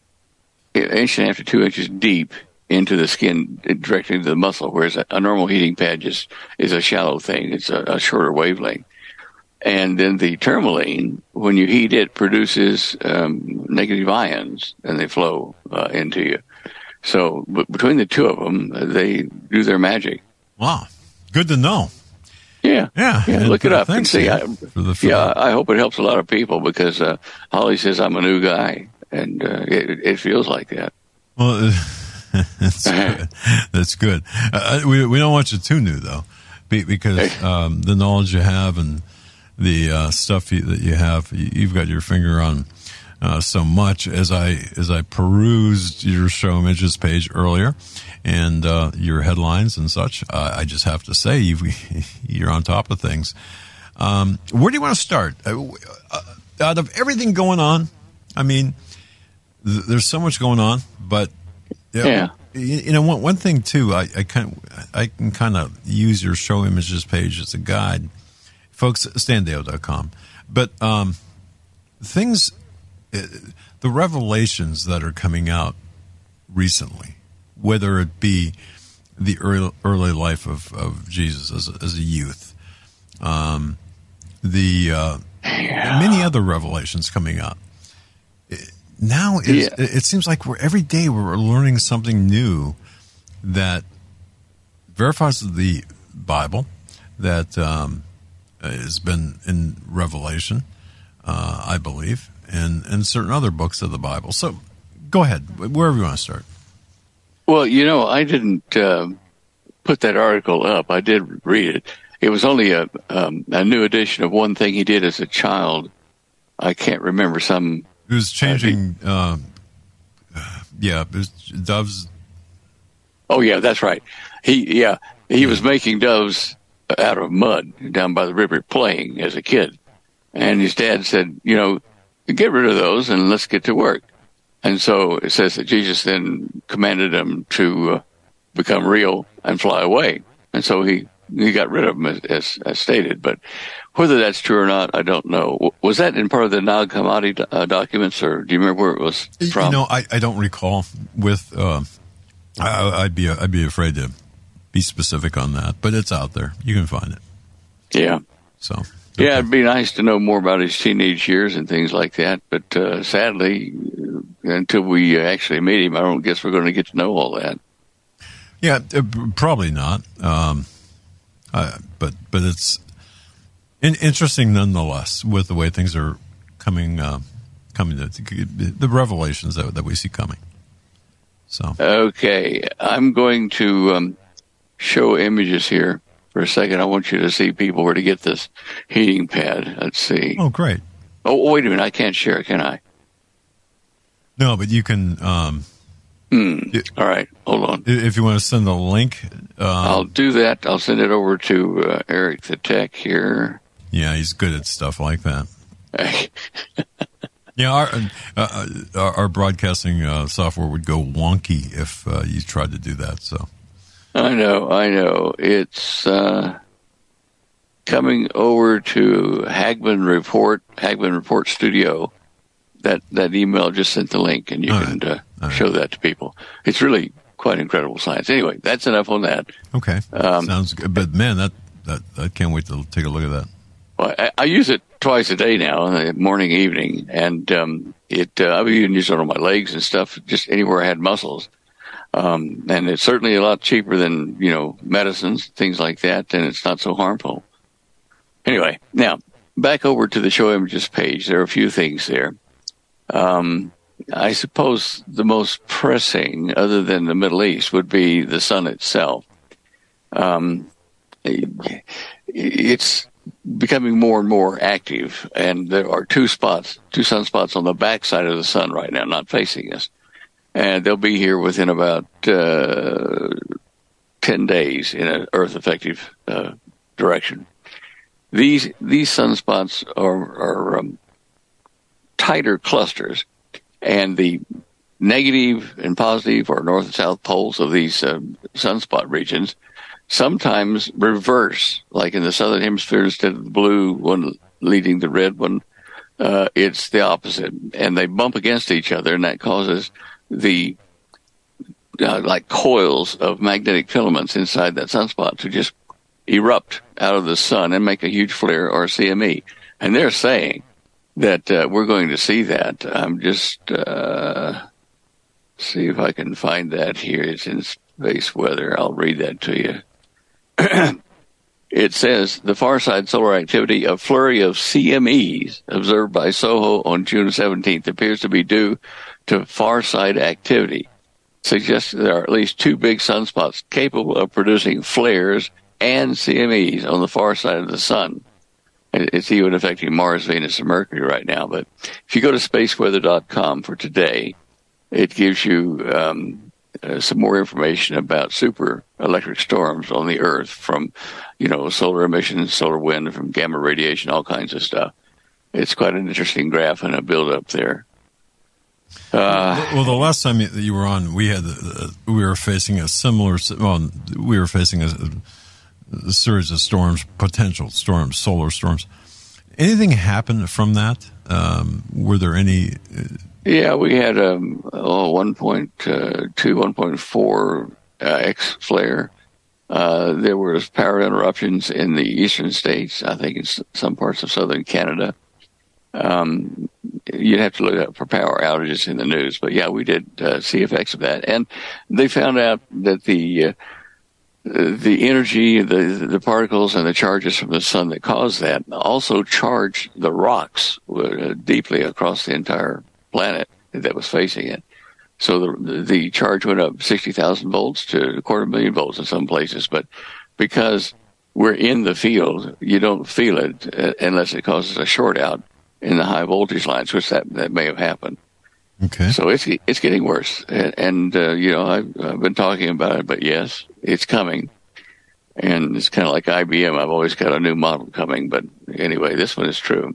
an inch and a half to two inches deep into the skin, directly into the muscle, whereas a, a normal heating pad just is a shallow thing. It's a, a shorter wavelength. And then the tourmaline, when you heat it, produces um, negative ions, and they flow uh, into you. So b- between the two of them, uh, they do their magic. Wow. Good to know. Yeah. Yeah. yeah look it up and Thanks, see. I, for the yeah, I hope it helps a lot of people, because uh, Holly says I'm a new guy. And uh, it, it feels like that. Well, that's good. That's good. Uh, we we don't want you too new though, because um, the knowledge you have and the uh, stuff you, that you have, you've got your finger on uh, so much. As I as I perused your show images page earlier, and uh, your headlines and such, uh, I just have to say you you're on top of things. Um, where do you want to start? Uh, out of everything going on, I mean. There's so much going on, but you know, yeah, you, you know one one thing too. I, I can I can kind of use your show images page as a guide, folks. Stan Deyo dot com. But um, things, the revelations that are coming out recently, whether it be the early, early life of, of Jesus as a, as a youth, um, the uh, yeah. many other revelations coming out. Now it, yeah. it seems like we're every day we're learning something new that verifies the Bible, that um, has been in Revelation, uh, I believe, and, and certain other books of the Bible. So go ahead, wherever you want to start. Well, you know, I didn't uh, put that article up. I did read it. It was only a um, a new edition of one thing he did as a child. I can't remember some. It was changing. Uh, uh, yeah, it was doves. Oh yeah, that's right. He yeah he was making doves out of mud down by the river playing as a kid, and his dad said, you know, get rid of those and let's get to work. And so it says that Jesus then commanded him to uh, become real and fly away, and so he. He got rid of them, as, as, as stated. But whether that's true or not, I don't know. Was that in part of the Nag Hammadi do- uh, documents, or do you remember where it was from? You know, I, I don't recall. With uh, I, I'd be I'd be afraid to be specific on that, but it's out there. You can find it. Yeah. So. Okay. Yeah, it'd be nice to know more about his teenage years and things like that. But uh, sadly, until we actually meet him, I don't guess we're going to get to know all that. Yeah, uh, probably not. Um, Uh, but but it's in, interesting nonetheless with the way things are coming uh, coming to the revelations that that we see coming. So okay, I'm going to um, show images here for a second. I want you to see people where to get this heating pad. Let's see. Oh, great. Oh, wait a minute. I can't share, can I? No, but you can. Um, Hmm. All right, hold on. If you want to send a link, um, I'll do that. I'll send it over to uh, Eric the Tech here. Yeah, he's good at stuff like that. yeah, our, uh, our our broadcasting uh, software would go wonky if uh, you tried to do that. So I know, I know. It's uh, coming over to Hagman Report, Hagman Report Studio. That that email just sent the link, and you All can right. uh, show that to people. It's really quite incredible science. Anyway, that's enough on that. Okay, Um, sounds good. But man, that, that I can't wait to take a look at that. Well, I, I use it twice a day now, morning, evening, and um, it. Uh, I've even used it on my legs and stuff, just anywhere I had muscles. Um, and it's certainly a lot cheaper than you know medicines, things like that, and it's not so harmful. Anyway, now back over to the show images page. There are a few things there. Um, I suppose the most pressing, other than the Middle East, would be the sun itself. Um, it's becoming more and more active, and there are two spots, two sunspots on the backside of the sun right now, not facing us. And they'll be here within about uh, ten days in an Earth-effective uh, direction. These these sunspots are, are um, tighter clusters, and the negative and positive or north and south poles of these uh, sunspot regions sometimes reverse, like in the southern hemisphere, instead of the blue one leading the red one, uh, it's the opposite, and they bump against each other, and that causes the uh, like coils of magnetic filaments inside that sunspot to just erupt out of the sun and make a huge flare or C M E. And they're saying that uh, we're going to see that. I'm just uh, see if I can find that here. It's in Space Weather. I'll read that to you. It says the far side solar activity, a flurry of C M Es observed by SOHO on June seventeenth appears to be due to far side activity. Suggests there are at least two big sunspots capable of producing flares and C M Es on the far side of the sun. It's even affecting Mars, Venus, and Mercury right now. But if you go to space weather dot com for today, it gives you um, uh, some more information about super electric storms on the Earth from, you know, solar emissions, solar wind, from gamma radiation, all kinds of stuff. It's quite an interesting graph and a build-up there. Uh, well, the last time you, you were on, we had uh, we were facing a similar. Well, we were facing a, a series of storms, potential storms, solar storms. Anything happened from that? Um, were there any? Uh, yeah, we had um, oh, one point two, one point four uh, X flare. Uh, there was power interruptions in the eastern states. I think in some parts of southern Canada. Um, you'd have to look up for power outages in the news, but yeah, we did uh, see effects of that, and they found out that the uh, the energy, the the particles, and the charges from the sun that caused that also charged the rocks uh, deeply across the entire planet that was facing it. So the the charge went up sixty thousand volts to a quarter million volts in some places. But because we're in the field, you don't feel it uh, unless it causes a short out in the high voltage lines, which that, that may have happened. Okay. So it's it's getting worse. And, and uh, you know, I've, I've been talking about it, but yes, it's coming. And it's kind of like I B M. I've always got a new model coming. But anyway, this one is true.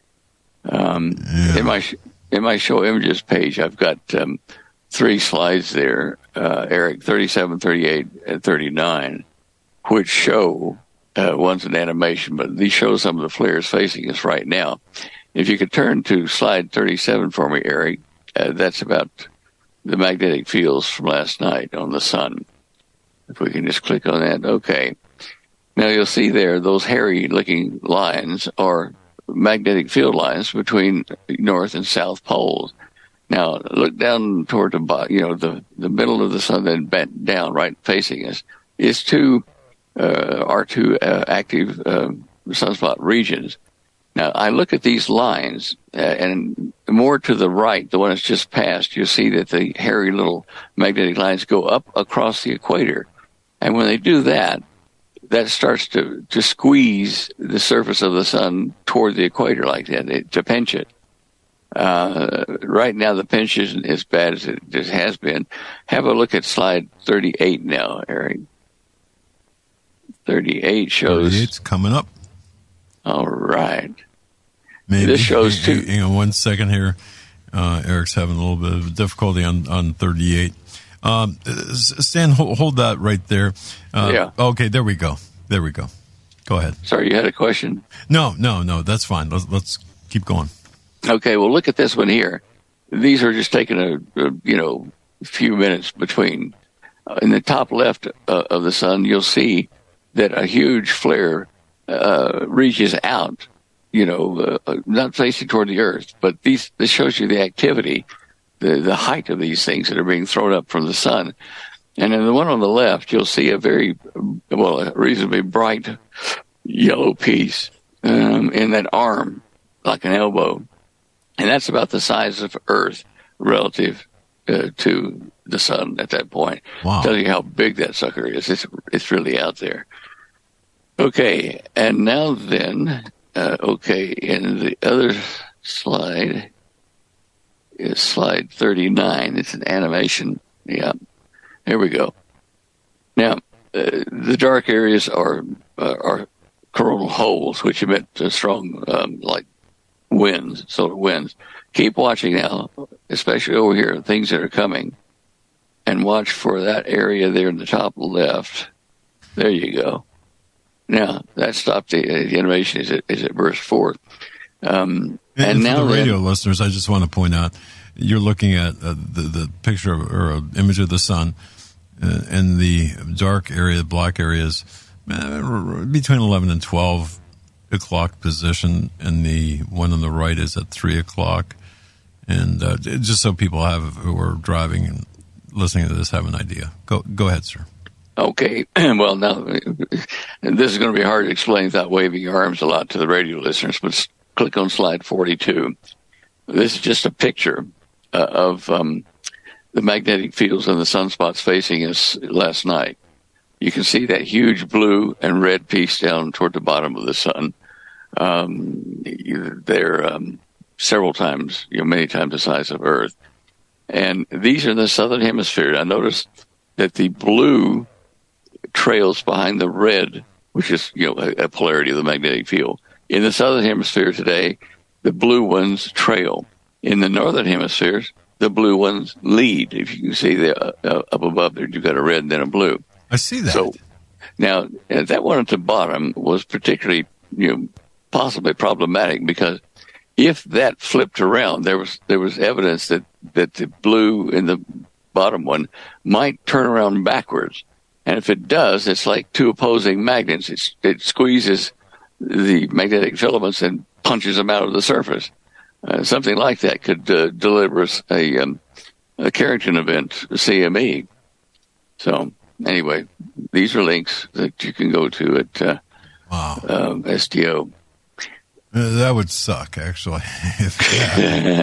Um, yeah. In my in my show images page, I've got um, three slides there, uh, Eric, thirty-seven, thirty-eight, and thirty-nine, which show, uh, one's an animation, but these show some of the flares facing us right now. If you could turn to slide thirty-seven for me, Eric, uh, that's about the magnetic fields from last night on the sun. If we can just click on that. Okay. Now you'll see there, those hairy-looking lines are magnetic field lines between north and south poles. Now, look down toward the bottom, you know, the, the middle of the sun, then bent down, right facing us, is two, uh, are two uh, active uh, sunspot regions. Now, I look at these lines, uh, and more to the right, the one that's just passed, you'll see that the hairy little magnetic lines go up across the equator. And when they do that, that starts to, to squeeze the surface of the sun toward the equator like that, it, to pinch it. Uh, right now, the pinch isn't as bad as it just has been. Have a look at slide thirty-eight now, Eric. thirty-eight shows. thirty-eight's coming up. All right. Maybe. This shows two. Hang on one second here. Uh, Eric's having a little bit of difficulty on, on thirty-eight. Um, Stan, hold, hold that right there. Uh, yeah. Okay, there we go. There we go. Go ahead. Sorry, you had a question? No, no, no. That's fine. Let's, let's keep going. Okay, well, look at this one here. These are just taking a, a you know, few minutes between. Uh, in the top left uh, of the sun, you'll see that a huge flare uh, reaches out, you know, uh, not facing toward the Earth, but these this shows you the activity, the, the height of these things that are being thrown up from the sun. And in the one on the left, you'll see a very, well, a reasonably bright yellow piece um, in that arm, like an elbow. And that's about the size of Earth relative uh, to the sun at that point. Wow. Tell you how big that sucker is. It's, it's really out there. Okay, and now then, uh, okay, in the other slide is slide thirty-nine. It's an animation. Yeah, here we go. Now, uh, the dark areas are uh, are coronal holes, which emit uh, strong, um, like, winds, solar winds. Keep watching now, especially over here, things that are coming, and watch for that area there in the top left. There you go. Now, that stopped the, uh, the animation as it, as it burst forth. Um, and, and and now for the radio then, listeners, I just want to point out, you're looking at uh, the, the picture of, or uh, image of the sun, uh, and the dark area, black areas, uh, between eleven and twelve o'clock position, and the one on the right is at three o'clock. And uh, just so people have who are driving and listening to this have an idea. Go go ahead, sir. Okay. Well, now, this is going to be hard to explain without waving your arms a lot to the radio listeners, but click on slide forty-two. This is just a picture uh, of um, the magnetic fields and the sunspots facing us last night. You can see that huge blue and red piece down toward the bottom of the sun. Um, they're um, several times, you know, many times the size of Earth. And these are in the southern hemisphere. I noticed that the blue trails behind the red, which is, you know, a, a polarity of the magnetic field. In the southern hemisphere today, the blue ones trail. In the northern hemispheres, the blue ones lead. If you can see the, uh, uh, up above there, you've got a red and then a blue. I see that. So now, uh, that one at the bottom was particularly, you know, possibly problematic, because if that flipped around, there was there was evidence that, that the blue in the bottom one might turn around backwards. And if it does, it's like two opposing magnets. It's, it squeezes the magnetic filaments and punches them out of the surface. Uh, something like that could uh, deliver us a, um, a Carrington event, a C M E. So anyway, these are links that you can go to at uh, wow. um, S T O. Uh, that would suck, actually. if, yeah.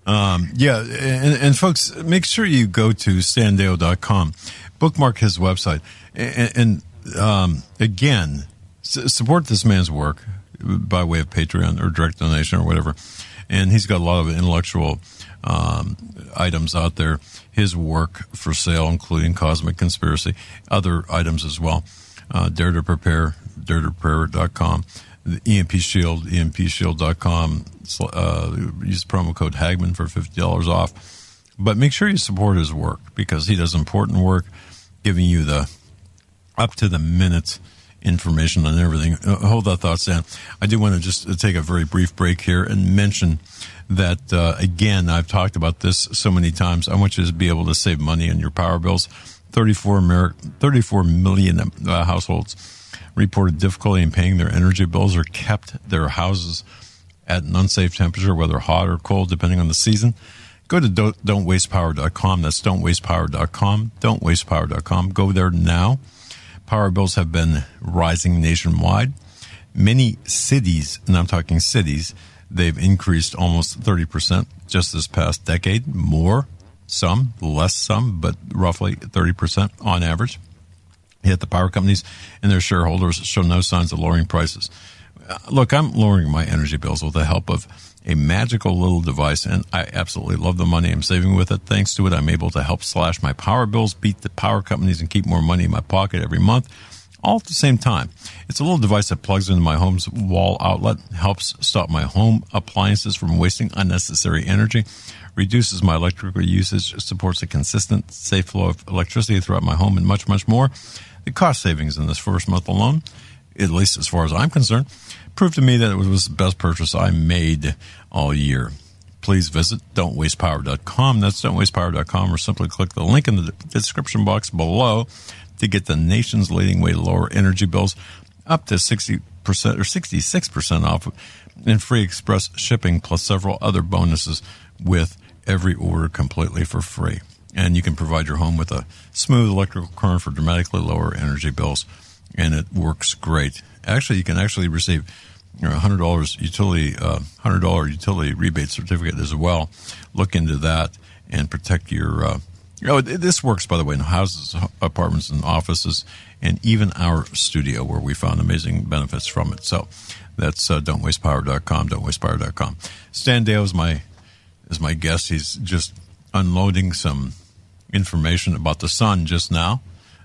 Um, yeah, and, and folks, make sure you go to Sandeo dot com, bookmark his website, and, and um, again, s- support this man's work by way of Patreon or direct donation or whatever. And he's got a lot of intellectual um, items out there. His work for sale, including Cosmic Conspiracy, other items as well. Uh, Dare to Prepare, dare to prepare dot com. The E M P Shield, E M P shield dot com. Uh, use promo code Hagman for fifty dollars off. But make sure you support his work because he does important work, giving you the up-to-the-minute information on everything. Uh, hold that thought, Stan. I do want to just take a very brief break here and mention that, uh, again, I've talked about this so many times. I want you to be able to save money on your power bills. thirty-four, Ameri- thirty-four million uh, households reported difficulty in paying their energy bills or kept their houses at an unsafe temperature, whether hot or cold, depending on the season. Go to don't, don't waste power dot com. That's don't waste power dot com. don't waste power dot com. Go there now. Power bills have been rising nationwide. Many cities, and I'm talking cities, they've increased almost thirty percent just this past decade. More, some, less some, but roughly thirty percent on average. Yet the power companies and their shareholders show no signs of lowering prices. Uh, look, I'm lowering my energy bills with the help of a magical little device, and I absolutely love the money I'm saving with it. Thanks to it, I'm able to help slash my power bills, beat the power companies, and keep more money in my pocket every month, all at the same time. It's a little device that plugs into my home's wall outlet, helps stop my home appliances from wasting unnecessary energy, reduces my electrical usage, supports a consistent, safe flow of electricity throughout my home, and much, much more. The cost savings in this first month alone, at least as far as I'm concerned, proved to me that it was the best purchase I made all year. Please visit don't waste power dot com. That's don't waste power dot com, or simply click the link in the description box below to get the nation's leading way to lower energy bills up to sixty percent or sixty-six percent off and free express shipping, plus several other bonuses with every order completely for free. And you can provide your home with a smooth electrical current for dramatically lower energy bills, and it works great. Actually, you can actually receive you know, one hundred dollars utility, uh, one hundred dollars utility rebate certificate as well. Look into that and protect your. Uh, you know, this works, by the way, in houses, apartments, and offices, and even our studio, where we found amazing benefits from it. So that's uh, don't waste power dot com. don't waste power dot com. Stan Deyo is my is my guest. He's just unloading some information about the sun just now.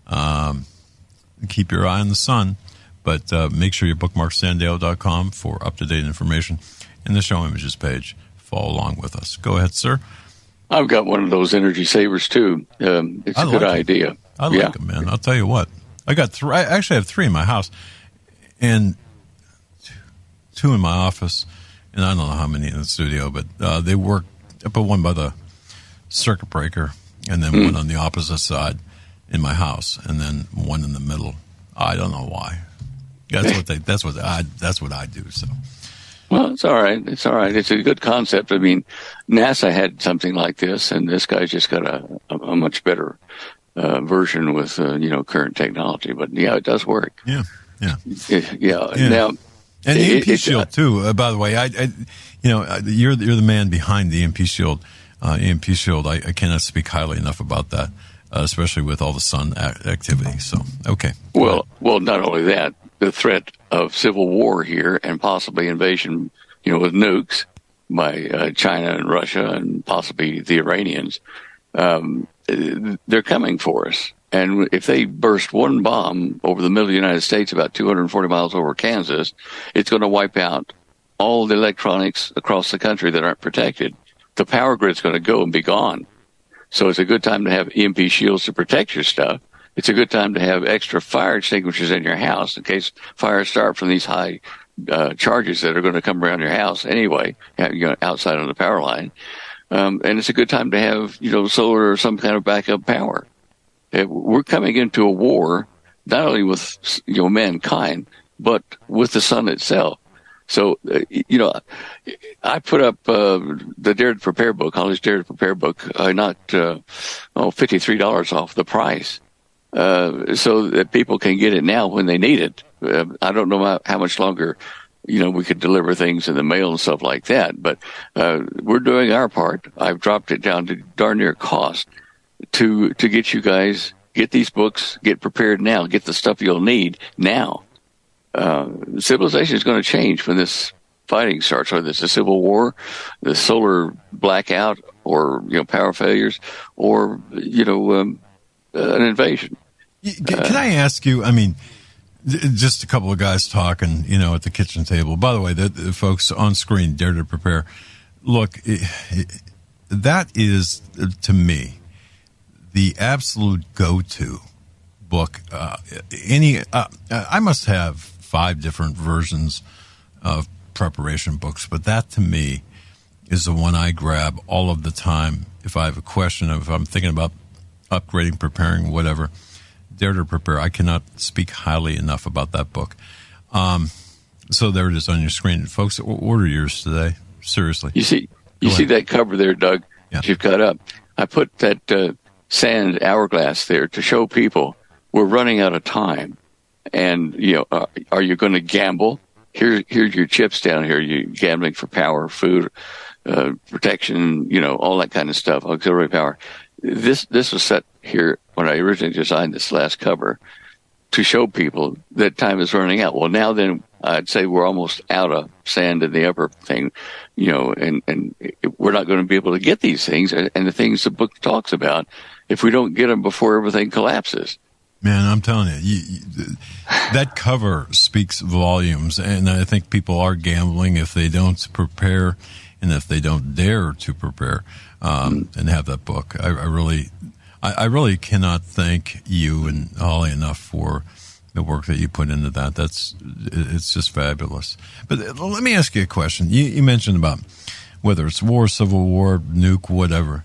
Um, keep your eye on the sun. But uh, make sure you bookmark Sandeo dot com for up-to-date information. And the show images page. Follow along with us. Go ahead, sir. I've got one of those energy savers, too. Um, it's I a like good idea. Them. I like yeah. them, man. I'll tell you what. I got three. I actually have three in my house. And two in my office. And I don't know how many in the studio. But uh, they work. I put one by the circuit breaker. And then mm. one on the opposite side in my house. And then one in the middle. I don't know why. That's what they. That's what I. That's what I do. So, well, it's all right. It's all right. It's a good concept. I mean, NASA had something like this, and this guy's just got a, a, a much better uh, version with uh, you know current technology. But yeah, it does work. Yeah, yeah, it, yeah. yeah. Now, and the E M P it, Shield uh, too. Uh, by the way, I, I, you know, you're you're the man behind the E M P Shield. Uh, E M P Shield. I, I cannot speak highly enough about that, uh, especially with all the sun a- activity. So, okay. Well, well, not only that. The threat of civil war here and possibly invasion, you know, with nukes by uh, China and Russia and possibly the Iranians, um, they're coming for us. And if they burst one bomb over the middle of the United States, about two hundred forty miles over Kansas, it's going to wipe out all the electronics across the country that aren't protected. The power grid's going to go and be gone. So it's a good time to have E M P shields to protect your stuff. It's a good time to have extra fire extinguishers in your house in case fires start from these high uh, charges that are going to come around your house anyway, you know, outside of the power line. Um, and it's a good time to have, you know, solar or some kind of backup power. We're coming into a war, not only with, you know, mankind, but with the sun itself. So, uh, you know, I put up uh, the Dare to Prepare book, Holly's Dare to Prepare book. I knocked, uh, oh, fifty-three dollars off the price. Uh, so that people can get it now when they need it. Uh, I don't know how, how much longer you know, we could deliver things in the mail and stuff like that. But uh, we're doing our part. I've dropped it down to darn near cost to to get you guys, get these books, get prepared now, get the stuff you'll need now. Uh, civilization is going to change when this fighting starts, whether it's a civil war, the solar blackout, or, you know, power failures, or, you know, um, uh, an invasion. Can I ask you, I mean, just a couple of guys talking, you know, at the kitchen table. By the way, the, the folks on screen, Dare to Prepare. Look, it, it, that is, to me, the absolute go-to book. Uh, any, uh, I must have five different versions of preparation books, but that to me is the one I grab all of the time. If I have a question, if I'm thinking about upgrading, preparing, whatever, Dare to Prepare. I cannot speak highly enough about that book. Um, so there it is on your screen. Folks, order yours today. Seriously. You see, you see that cover there, Doug, yeah. that you've got up. I put that uh, sand hourglass there to show people we're running out of time. And, you know, uh, are you going to gamble? Here, here's your chips down here. You're gambling for power, food, uh, protection, you know, all that kind of stuff, auxiliary power. This this was set here when I originally designed this last cover to show people that time is running out. Well, now then, I'd say we're almost out of sand in the upper thing, you know, and, and we're not going to be able to get these things and the things the book talks about if we don't get them before everything collapses. Man, I'm telling you, you, you, that cover speaks volumes, and I think people are gambling if they don't prepare and if they don't dare to prepare um, and have that book. I, I really, I, I really cannot thank you and Holly enough for the work that you put into that. That's it's just fabulous. But let me ask you a question. You, you mentioned about whether it's war, civil war, nuke, whatever.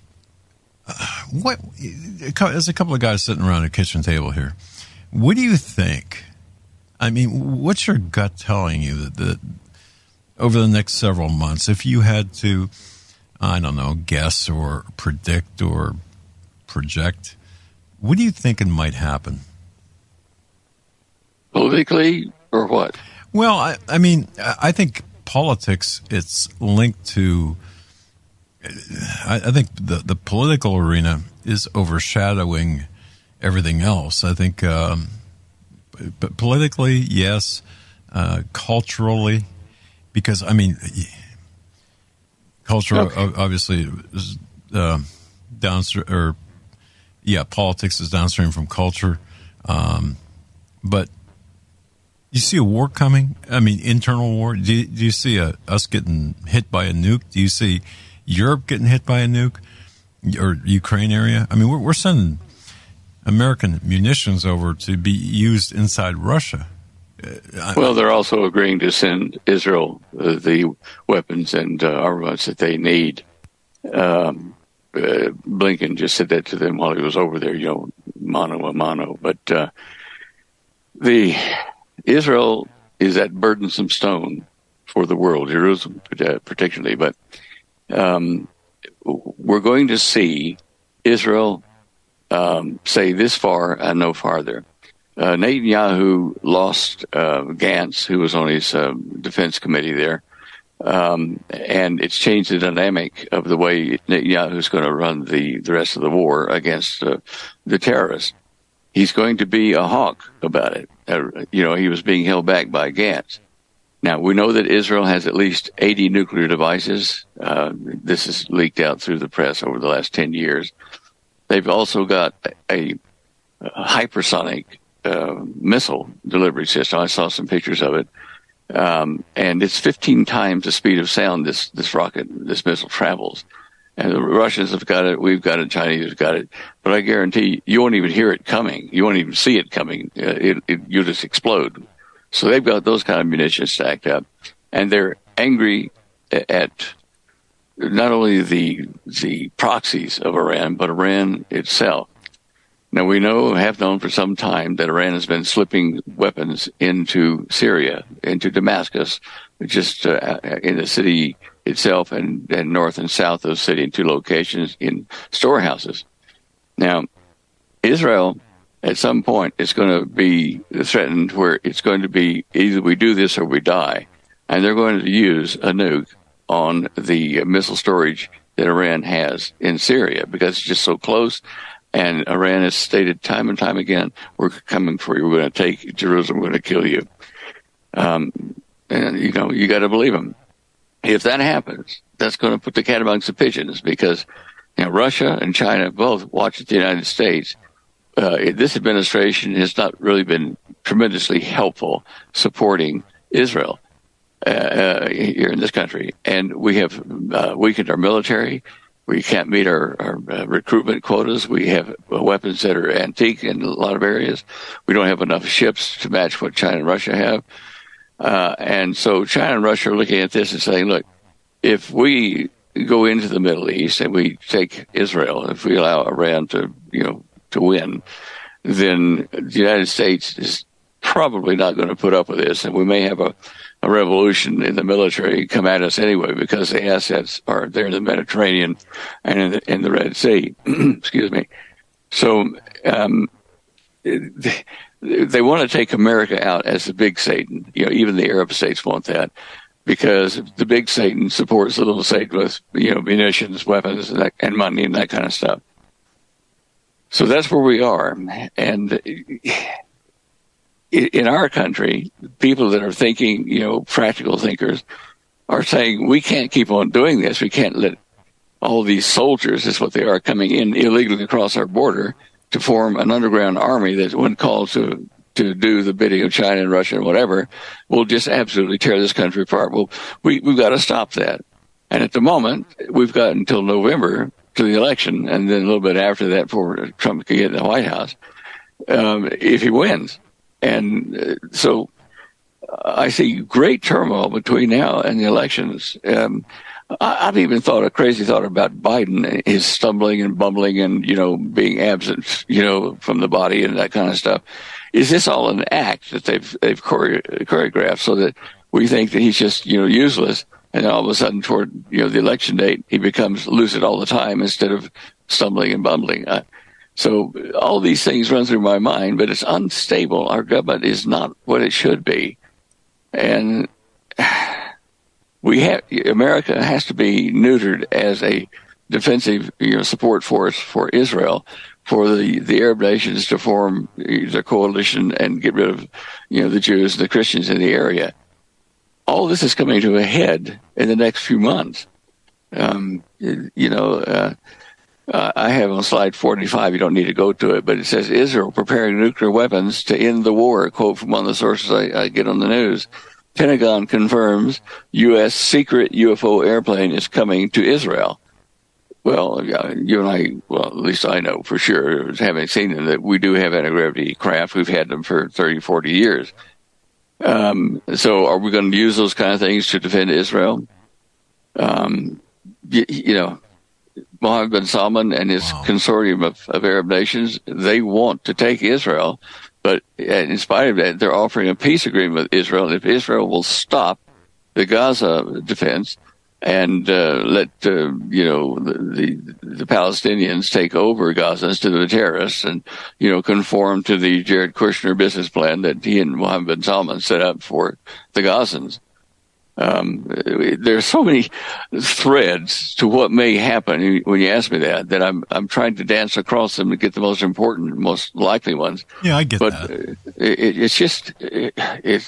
Uh, what? There's a couple of guys sitting around a kitchen table here. What do you think? I mean, what's your gut telling you that, that over the next several months, if you had to, I don't know, guess or predict or project, what do you think it might happen? Politically, or what? Well, I, I mean, I think politics, it's linked to, I, I think the, the political arena is overshadowing everything else. I think um, but politically, yes, uh, culturally, because, I mean, culture okay. obviously is uh, downstream, or, yeah, politics is downstream from culture. Um, but you see a war coming? I mean, internal war. Do you, do you see a, us getting hit by a nuke? Do you see Europe getting hit by a nuke, or Ukraine area? I mean, we're, we're sending American munitions over to be used inside Russia. Uh, well, they're also agreeing to send Israel uh, the weapons and uh, armaments that they need. Um, uh, Blinken just said that to them while he was over there, you know, mano a mano. But uh, the Israel is that burdensome stone for the world, Jerusalem particularly. But um, we're going to see Israel um, say this far and no farther. Uh, Netanyahu lost uh, Gantz, who was on his uh, defense committee there, um, and it's changed the dynamic of the way Netanyahu is going to run the, the rest of the war against uh, the terrorists. He's going to be a hawk about it. Uh, you know, he was being held back by Gantz. Now, we know that Israel has at least eighty nuclear devices. Uh, this is leaked out through the press over the last ten years. They've also got a, a hypersonic uh, missile delivery system. I saw some pictures of it. Um, and it's fifteen times the speed of sound this, this rocket, this missile travels. And the Russians have got it, we've got it, Chinese have got it. But I guarantee you won't even hear it coming. You won't even see it coming. Uh, it, it, you'll just explode. So they've got those kind of munitions stacked up. And they're angry at not only the the proxies of Iran, but Iran itself. Now, we know, have known for some time, that Iran has been slipping weapons into Syria, into Damascus, just uh, in the city itself and, and north and south of the city in two locations in storehouses. Now, Israel at some point it's going to be threatened where it's going to be either we do this or we die. And they're going to use a nuke on the missile storage that Iran has in Syria because it's just so close. And Iran has stated time and time again, we're coming for you. We're going to take Jerusalem. We're going to kill you. Um, and, you know, you got to believe them. If that happens, that's going to put the cat amongst the pigeons because, you know, Russia and China both watch the United States. Uh, this administration has not really been tremendously helpful supporting Israel uh, uh, here in this country. And we have uh, weakened our military. We can't meet our, our uh, recruitment quotas. We have weapons that are antique in a lot of areas. We don't have enough ships to match what China and Russia have. Uh, and so China and Russia are looking at this and saying, look, if we go into the Middle East and we take Israel, if we allow Iran to, you know, to win, then the United States is probably not going to put up with this. And we may have a, a revolution in the military come at us anyway because the assets are there in the Mediterranean and in the, in the Red Sea. Excuse me. So, um, they, they want to take America out as the big Satan. You know, even the Arab states want that because the big Satan supports the little Satan with, you know, munitions, weapons, and, that, and money and that kind of stuff. So that's where we are. And in our country, people that are thinking, you know, practical thinkers are saying, we can't keep on doing this. We can't let all these soldiers, is what they are, coming in illegally across our border to form an underground army that, when called to to do the bidding of China and Russia and whatever, will just absolutely tear this country apart. Well, we, we've got to stop that. And at the moment, we've got until November to the election, and then a little bit after that before Trump can get in the White House, um, if he wins. And uh, so I see great turmoil between now and the elections. Um, I, I've even thought a crazy thought about Biden, his stumbling and bumbling and, you know, being absent, you know, from the body and that kind of stuff. Is this all an act that they've they've chore- choreographed so that we think that he's just, you know, useless, and then all of a sudden toward, you know, the election date, he becomes lucid all the time instead of stumbling and bumbling? Uh, so all these things run through my mind, but it's unstable. Our government is not what it should be. And we have, America has to be neutered as a defensive, you know, support force for Israel, for the, the Arab nations to form their coalition and get rid of, you know, the Jews and the Christians in the area. All this is coming to a head in the next few months. Um, you know, uh, uh, I have on slide forty-five, you don't need to go to it, but it says Israel preparing nuclear weapons to end the war. A quote from one of the sources I, I get on the news. Pentagon confirms U S secret U F O airplane is coming to Israel. Well, you and I, well, at least I know for sure, having seen them, that we do have anti-gravity craft. We've had them for thirty, forty years. Um, so are we going to use those kind of things to defend Israel? Um, you, you know, Mohammed bin Salman and his wow. consortium of, of Arab nations, they want to take Israel, but in spite of that, they're offering a peace agreement with Israel. And if Israel will stop the Gaza defense and uh, let uh, you know the, the the Palestinians take over Gaza instead of the terrorists, and you know conform to the Jared Kushner business plan that he and Mohammed bin Salman set up for the Gazans. Um, there are so many threads to what may happen when you ask me that that I'm I'm trying to dance across them to get the most important, most likely ones. Yeah, I get but that. But it, it's just it, it's.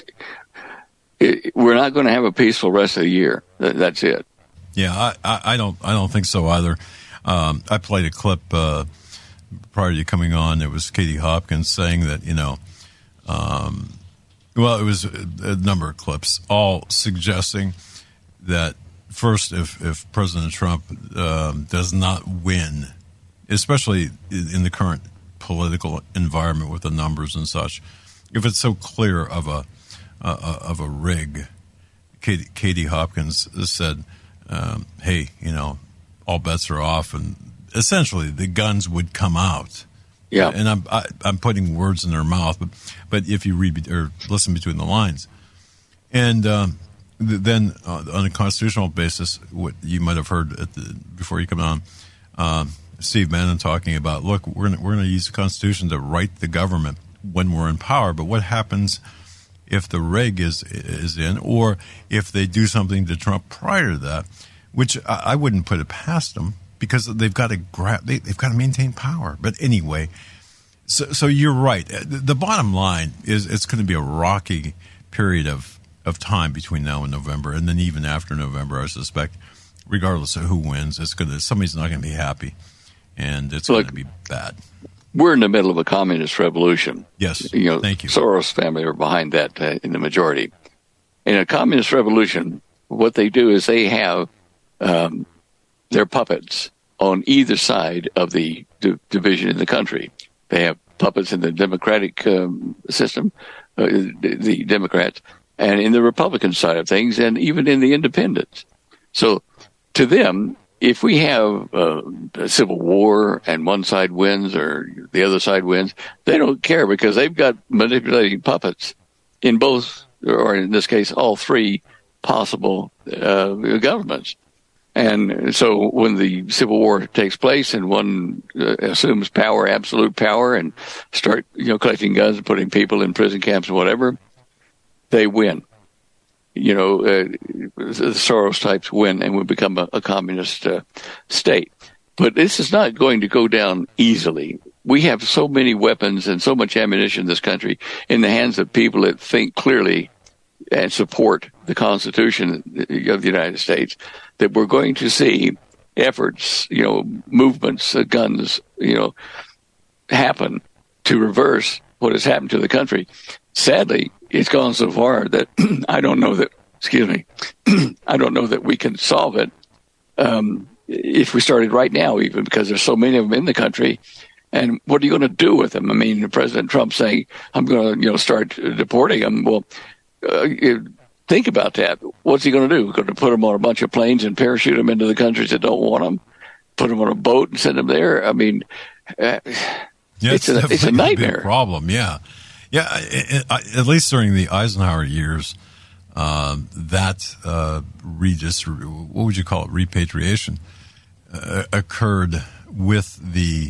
It, we're not going to have a peaceful rest of the year. That's it. Yeah, I, I, I don't. I don't think so either. Um, I played a clip uh, prior to you coming on. It was Katie Hopkins saying that you know, um, well, it was a, a number of clips, all suggesting that first, if if President Trump um, does not win, especially in the current political environment with the numbers and such, if it's so clear of a Uh, of a rig, Katie, Katie Hopkins said, um, hey, you know, all bets are off, and essentially the guns would come out. Yeah. And I'm I, I'm putting words in their mouth, but but if you read or listen between the lines, and um, th- then uh, on a constitutional basis, what you might have heard at the, before you come on, uh, Steve Bannon talking about, look, we're gonna, we're going to use the Constitution to right the government when we're in power, but what happens if the reg is is in, or if they do something to Trump prior to that, which I, I wouldn't put it past them, because they've got to grab, they, they've got to maintain power. But anyway, so so you're right. The bottom line is it's going to be a rocky period of, of time between now and November, and then even after November, I suspect, regardless of who wins, it's going to somebody's not going to be happy, and it's Look, going to be bad. We're in the middle of a communist revolution. Yes, you know, thank you. Soros family are behind that uh, in the majority. In a communist revolution, what they do is they have um, their puppets on either side of the d- division in the country. They have puppets in the Democratic um, system, uh, the, the Democrats, and in the Republican side of things, and even in the independents. So to them, if we have uh, a civil war and one side wins or the other side wins, they don't care, because they've got manipulating puppets in both, or in this case, all three possible uh, governments. And so when the Civil War takes place and one uh, assumes power, absolute power, and start, you know, collecting guns and putting people in prison camps and whatever, they win. You know, uh, the Soros types win, and we become a, a communist uh, state. But this is not going to go down easily. We have so many weapons and so much ammunition in this country in the hands of people that think clearly and support the Constitution of the United States, that we're going to see efforts, you know, movements, uh, guns, you know, happen to reverse what has happened to the country. Sadly, it's gone so far that I don't know that, excuse me, I don't know that we can solve it um, if we started right now, even, because there's so many of them in the country. And what are you going to do with them? I mean, President Trump saying, I'm going to, you know, start deporting them. Well, uh, think about that. What's he going to do? Going to put them on a bunch of planes and parachute them into the countries that don't want them? Put them on a boat and send them there? I mean, uh, yeah, it's, a, it's a nightmare. A problem, yeah. Yeah, it, it, at least during the Eisenhower years, uh, that uh, redist- what would you call it, repatriation, uh, occurred with the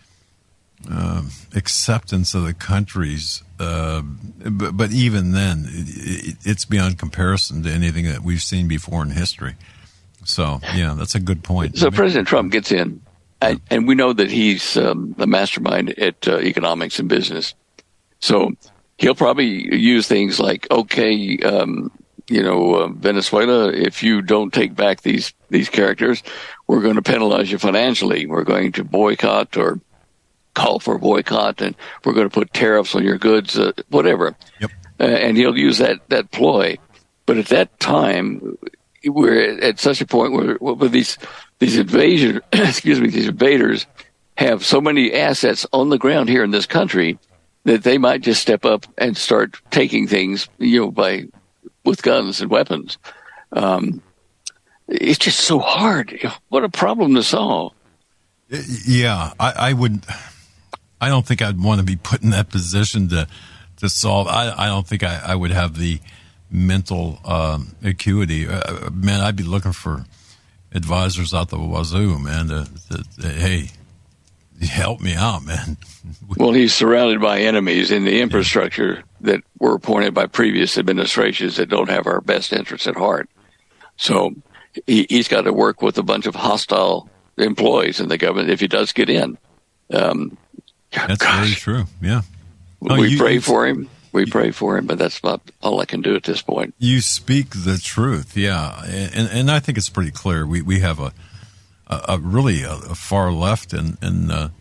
uh, acceptance of the countries. Uh, but, but even then, it, it's beyond comparison to anything that we've seen before in history. So, yeah, that's a good point. So President Trump gets in, and, and we know that he's um, the mastermind at uh, economics and business. So he'll probably use things like, okay, um, you know, uh, Venezuela, if you don't take back these, these characters, we're going to penalize you financially. We're going to boycott or call for a boycott, and we're going to put tariffs on your goods, uh, whatever. Yep. Uh, and he'll use that, that ploy. But at that time, we're at such a point where, where these, these invasion, excuse me, these invaders have so many assets on the ground here in this country that they might just step up and start taking things, you know, by with guns and weapons. Um, it's just so hard. What a problem to solve. Yeah, I, I would. I don't think I'd want to be put in that position to to solve. I, I don't think I, I would have the mental um, acuity. Uh, man, I'd be looking for advisors out the wazoo, man. To, to, to, hey, help me out, man. Well, he's surrounded by enemies in the infrastructure that were appointed by previous administrations that don't have our best interests at heart. So he, he's got to work with a bunch of hostile employees in the government if he does get in. Um, that's gosh. very true. Yeah. We oh, you, pray you, for him. We you, pray for him, but that's about all I can do at this point. You speak the truth. Yeah. And, and I think it's pretty clear. We, we have a, a, a really a, a far left and, and, uh,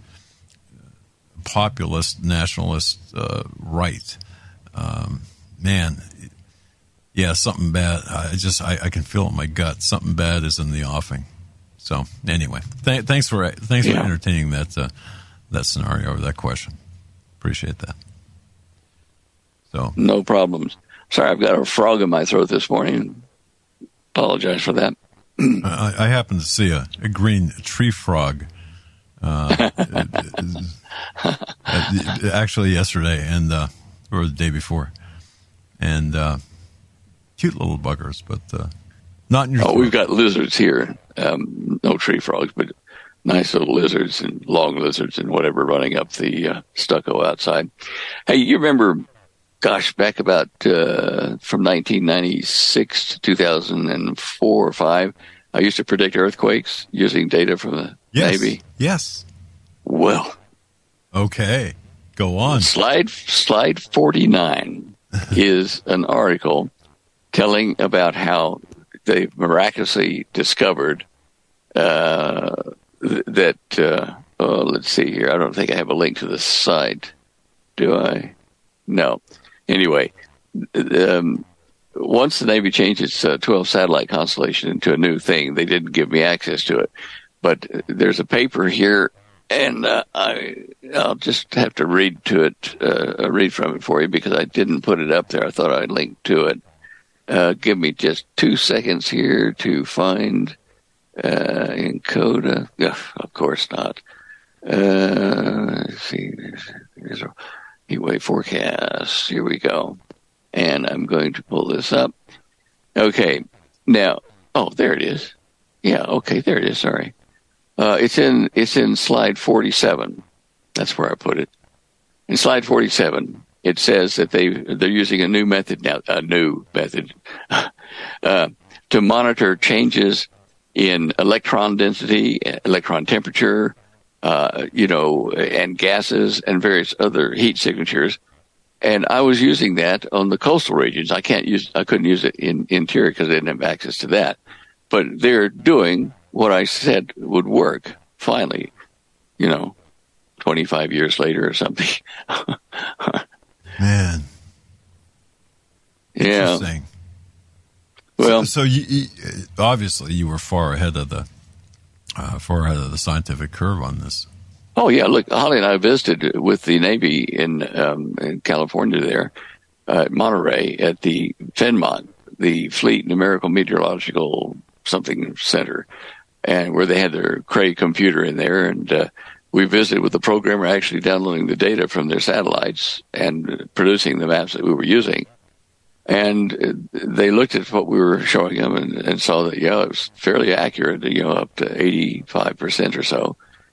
populist nationalist uh, right. Um, man, yeah, something bad. I just I, I can feel it in my gut. Something bad is in the offing. So anyway, th- thanks for thanks yeah. for entertaining that uh, that scenario or that question. Appreciate that. So no problems. Sorry, I've got a frog in my throat this morning. Apologize for that. I, I happened to see a, a green tree frog. Uh, actually yesterday and uh, or the day before, and uh, cute little buggers, but uh, not in your. Oh, throat. We've got lizards here. Um, no tree frogs, but nice little lizards and long lizards and whatever running up the uh, stucco outside. Hey, you remember, gosh, back about uh, from nineteen ninety-six to two thousand four or five, I used to predict earthquakes using data from the yes. Navy. Yes. Well. Okay. Go on. Slide, slide forty-nine is an article telling about how they miraculously discovered uh, th- that, uh, oh, let's see here. I don't think I have a link to the site. Do I? No. Anyway, um, once the Navy changed its uh, twelve satellite constellation into a new thing, they didn't give me access to it. But there's a paper here, and uh, I, I'll just have to read to it, uh, read from it for you because I didn't put it up there. I thought I'd link to it. Uh, give me just two seconds here to find uh, Encoda. Ugh, of course not. Uh, let's see. There's, there's a heat wave forecast. Here we go. And I'm going to pull this up. Okay. Now, oh, there it is. Yeah, okay, there it is. Sorry. Uh, it's in it's in slide forty-seven. That's where I put it. In slide forty-seven, it says that they they're using a new method now, a new method uh, to monitor changes in electron density, electron temperature, uh, you know, and gases and various other heat signatures. And I was using that on the coastal regions. I can't use I couldn't use it in interior because I didn't have access to that. But they're doing what I said would work, finally, you know, twenty-five years later or something. Man. Yeah. Interesting. Well, so, so you, you, obviously you were far ahead of the uh, far ahead of the scientific curve on this. Oh, yeah. Look, Holly and I visited with the Navy in, um, in California there, uh, at Monterey at the FENMOT, the Fleet Numerical Meteorological something center, and where they had their Cray computer in there. And uh, we visited with the programmer actually downloading the data from their satellites and producing the maps that we were using. And they looked at what we were showing them and, and saw that, yeah, it was fairly accurate, you know, up to eighty-five percent or so.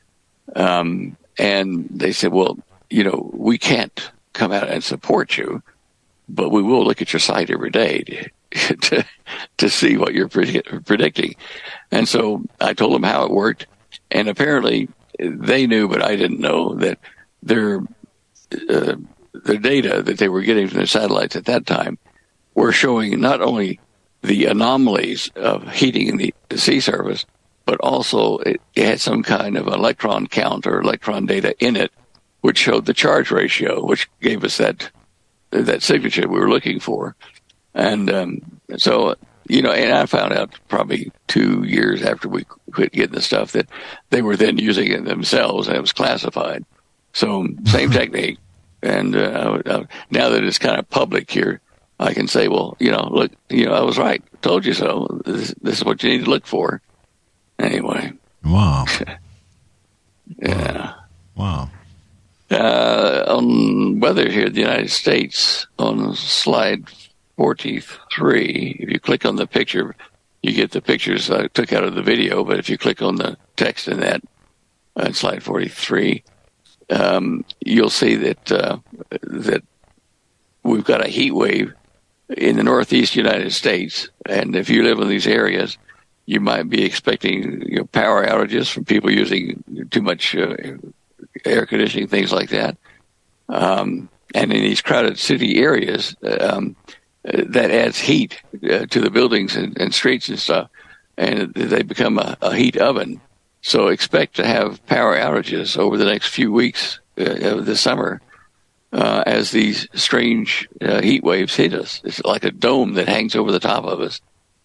Um, and they said, well, you know, we can't come out and support you, but we will look at your site every day to, to, to see what you're predict- predicting. And so I told them how it worked. And apparently they knew, but I didn't know, that their, uh, their data that they were getting from their satellites at that time were showing not only the anomalies of heating in the sea surface, but also it, it had some kind of electron count or electron data in it, which showed the charge ratio, which gave us that that signature we were looking for. And um, so, you know, and I found out probably two years after we quit getting the stuff that they were then using it themselves, and it was classified. So same technique. And uh, now that it's kind of public here, I can say, well, you know, look, you know, I was right. Told you so. This, this is what you need to look for. Anyway. Wow. Yeah. Wow. Uh, on weather here in the United States, on slide forty-three, if you click on the picture, you get the pictures I took out of the video, but if you click on the text in that, on slide forty-three, um, you'll see that uh, that we've got a heat wave in the northeast United States, and if you live in these areas, you might be expecting, you know, power outages from people using too much uh, air conditioning, things like that. Um, and in these crowded city areas, um, that adds heat uh, to the buildings and, and streets and stuff, and they become a, a heat oven. So expect to have power outages over the next few weeks uh, of the summer uh, as these strange uh, heat waves hit us. It's like a dome that hangs over the top of us.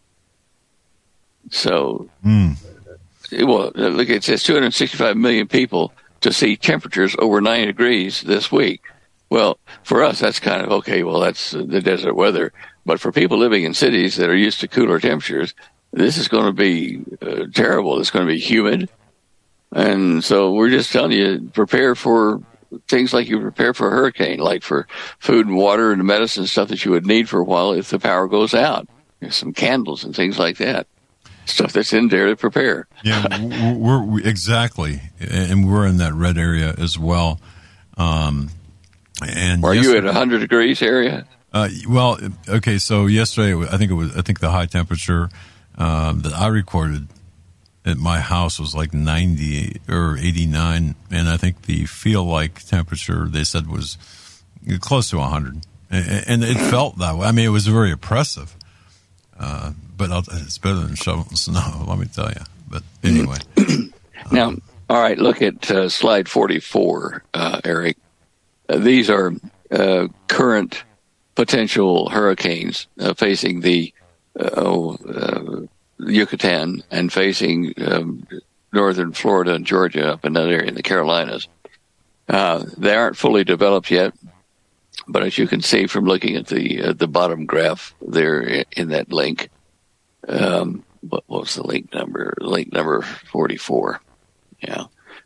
So, mm. well, look, it says two hundred sixty-five million people to see temperatures over ninety degrees this week. Well, for us, that's kind of, okay, well, that's the desert weather. But for people living in cities that are used to cooler temperatures, this is going to be uh, terrible. It's going to be humid. And so we're just telling you, prepare for things like you prepare for a hurricane, like for food and water and medicine, stuff that you would need for a while if the power goes out. There's some candles and things like that. stuff that's in there to prepare. Yeah, we're, we're exactly, and we're in that red area as well. Um, and are you at one hundred degrees area? Uh, well, okay. So yesterday, I think it was. I think the high temperature um, that I recorded at my house was like ninety or eighty-nine, and I think the feel-like temperature they said was close to one hundred, and, and it felt that way. I mean, it was very oppressive. Uh, but I'll, it's better than shoveling snow, let me tell you. But anyway. Now, all right, look at uh, slide forty-four, uh, Eric. Uh, these are uh, current potential hurricanes uh, facing the uh, oh, uh, Yucatan and facing um, northern Florida and Georgia up in that area in the Carolinas. Uh, they aren't fully developed yet, but as you can see from looking at the uh, the bottom graph there in that link, um, what was the link number? Link number forty-four. Yeah.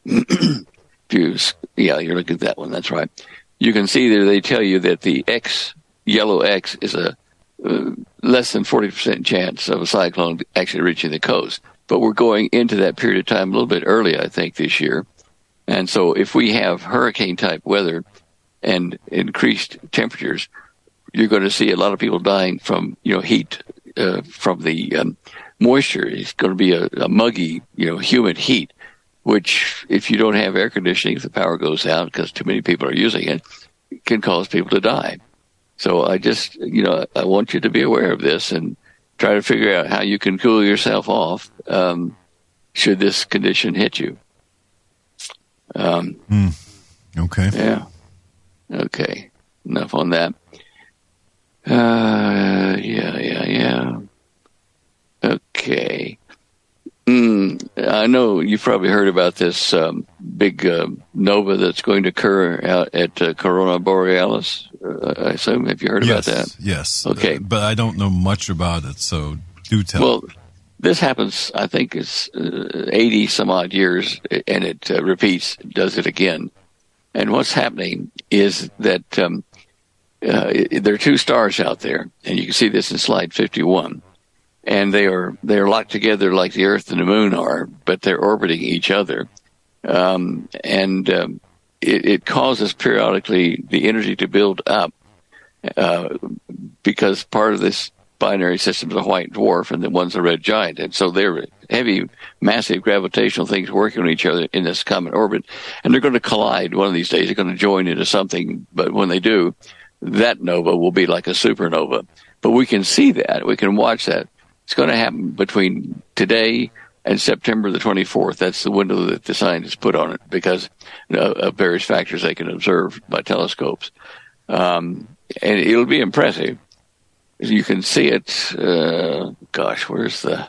yeah, you're looking at that one. That's right. You can see there they tell you that the X, yellow X, is a uh, less than forty percent chance of a cyclone actually reaching the coast. But we're going into that period of time a little bit early, I think, this year. And so if we have hurricane-type weather and increased temperatures, you're going to see a lot of people dying from, you know, heat, uh, from the um, moisture. It's going to be a, a muggy, you know, humid heat, which if you don't have air conditioning, if the power goes out because too many people are using it, can cause people to die. So I just, you know, I want you to be aware of this and try to figure out how you can cool yourself off um, should this condition hit you. Um, mm. Okay. Yeah. Okay. Enough on that. Uh, yeah, yeah, yeah. Okay. Mm, I know you've probably heard about this um, big uh, nova that's going to occur out at uh, Corona Borealis. Uh, I assume. Have you heard yes, about that? Yes. Okay. Uh, but I don't know much about it, so do tell. Well, this happens, I think it's uh, eighty some odd years, and it uh, repeats, does it again. And what's happening is that um, uh, there are two stars out there, and you can see this in slide fifty-one. And they are they are locked together like the Earth and the Moon are, but they're orbiting each other. Um, and um, it, it causes periodically the energy to build up uh, because part of this binary system is a white dwarf and the one's a red giant. And so they're heavy, massive gravitational things working on each other in this common orbit. And they're going to collide one of these days. They're going to join into something. But when they do, that nova will be like a supernova. But we can see that. We can watch that. It's going to happen between today and September the twenty-fourth. That's the window that the scientists put on it because of various factors they can observe by telescopes. Um, and it'll be impressive. You can see it. Uh, gosh, where's the...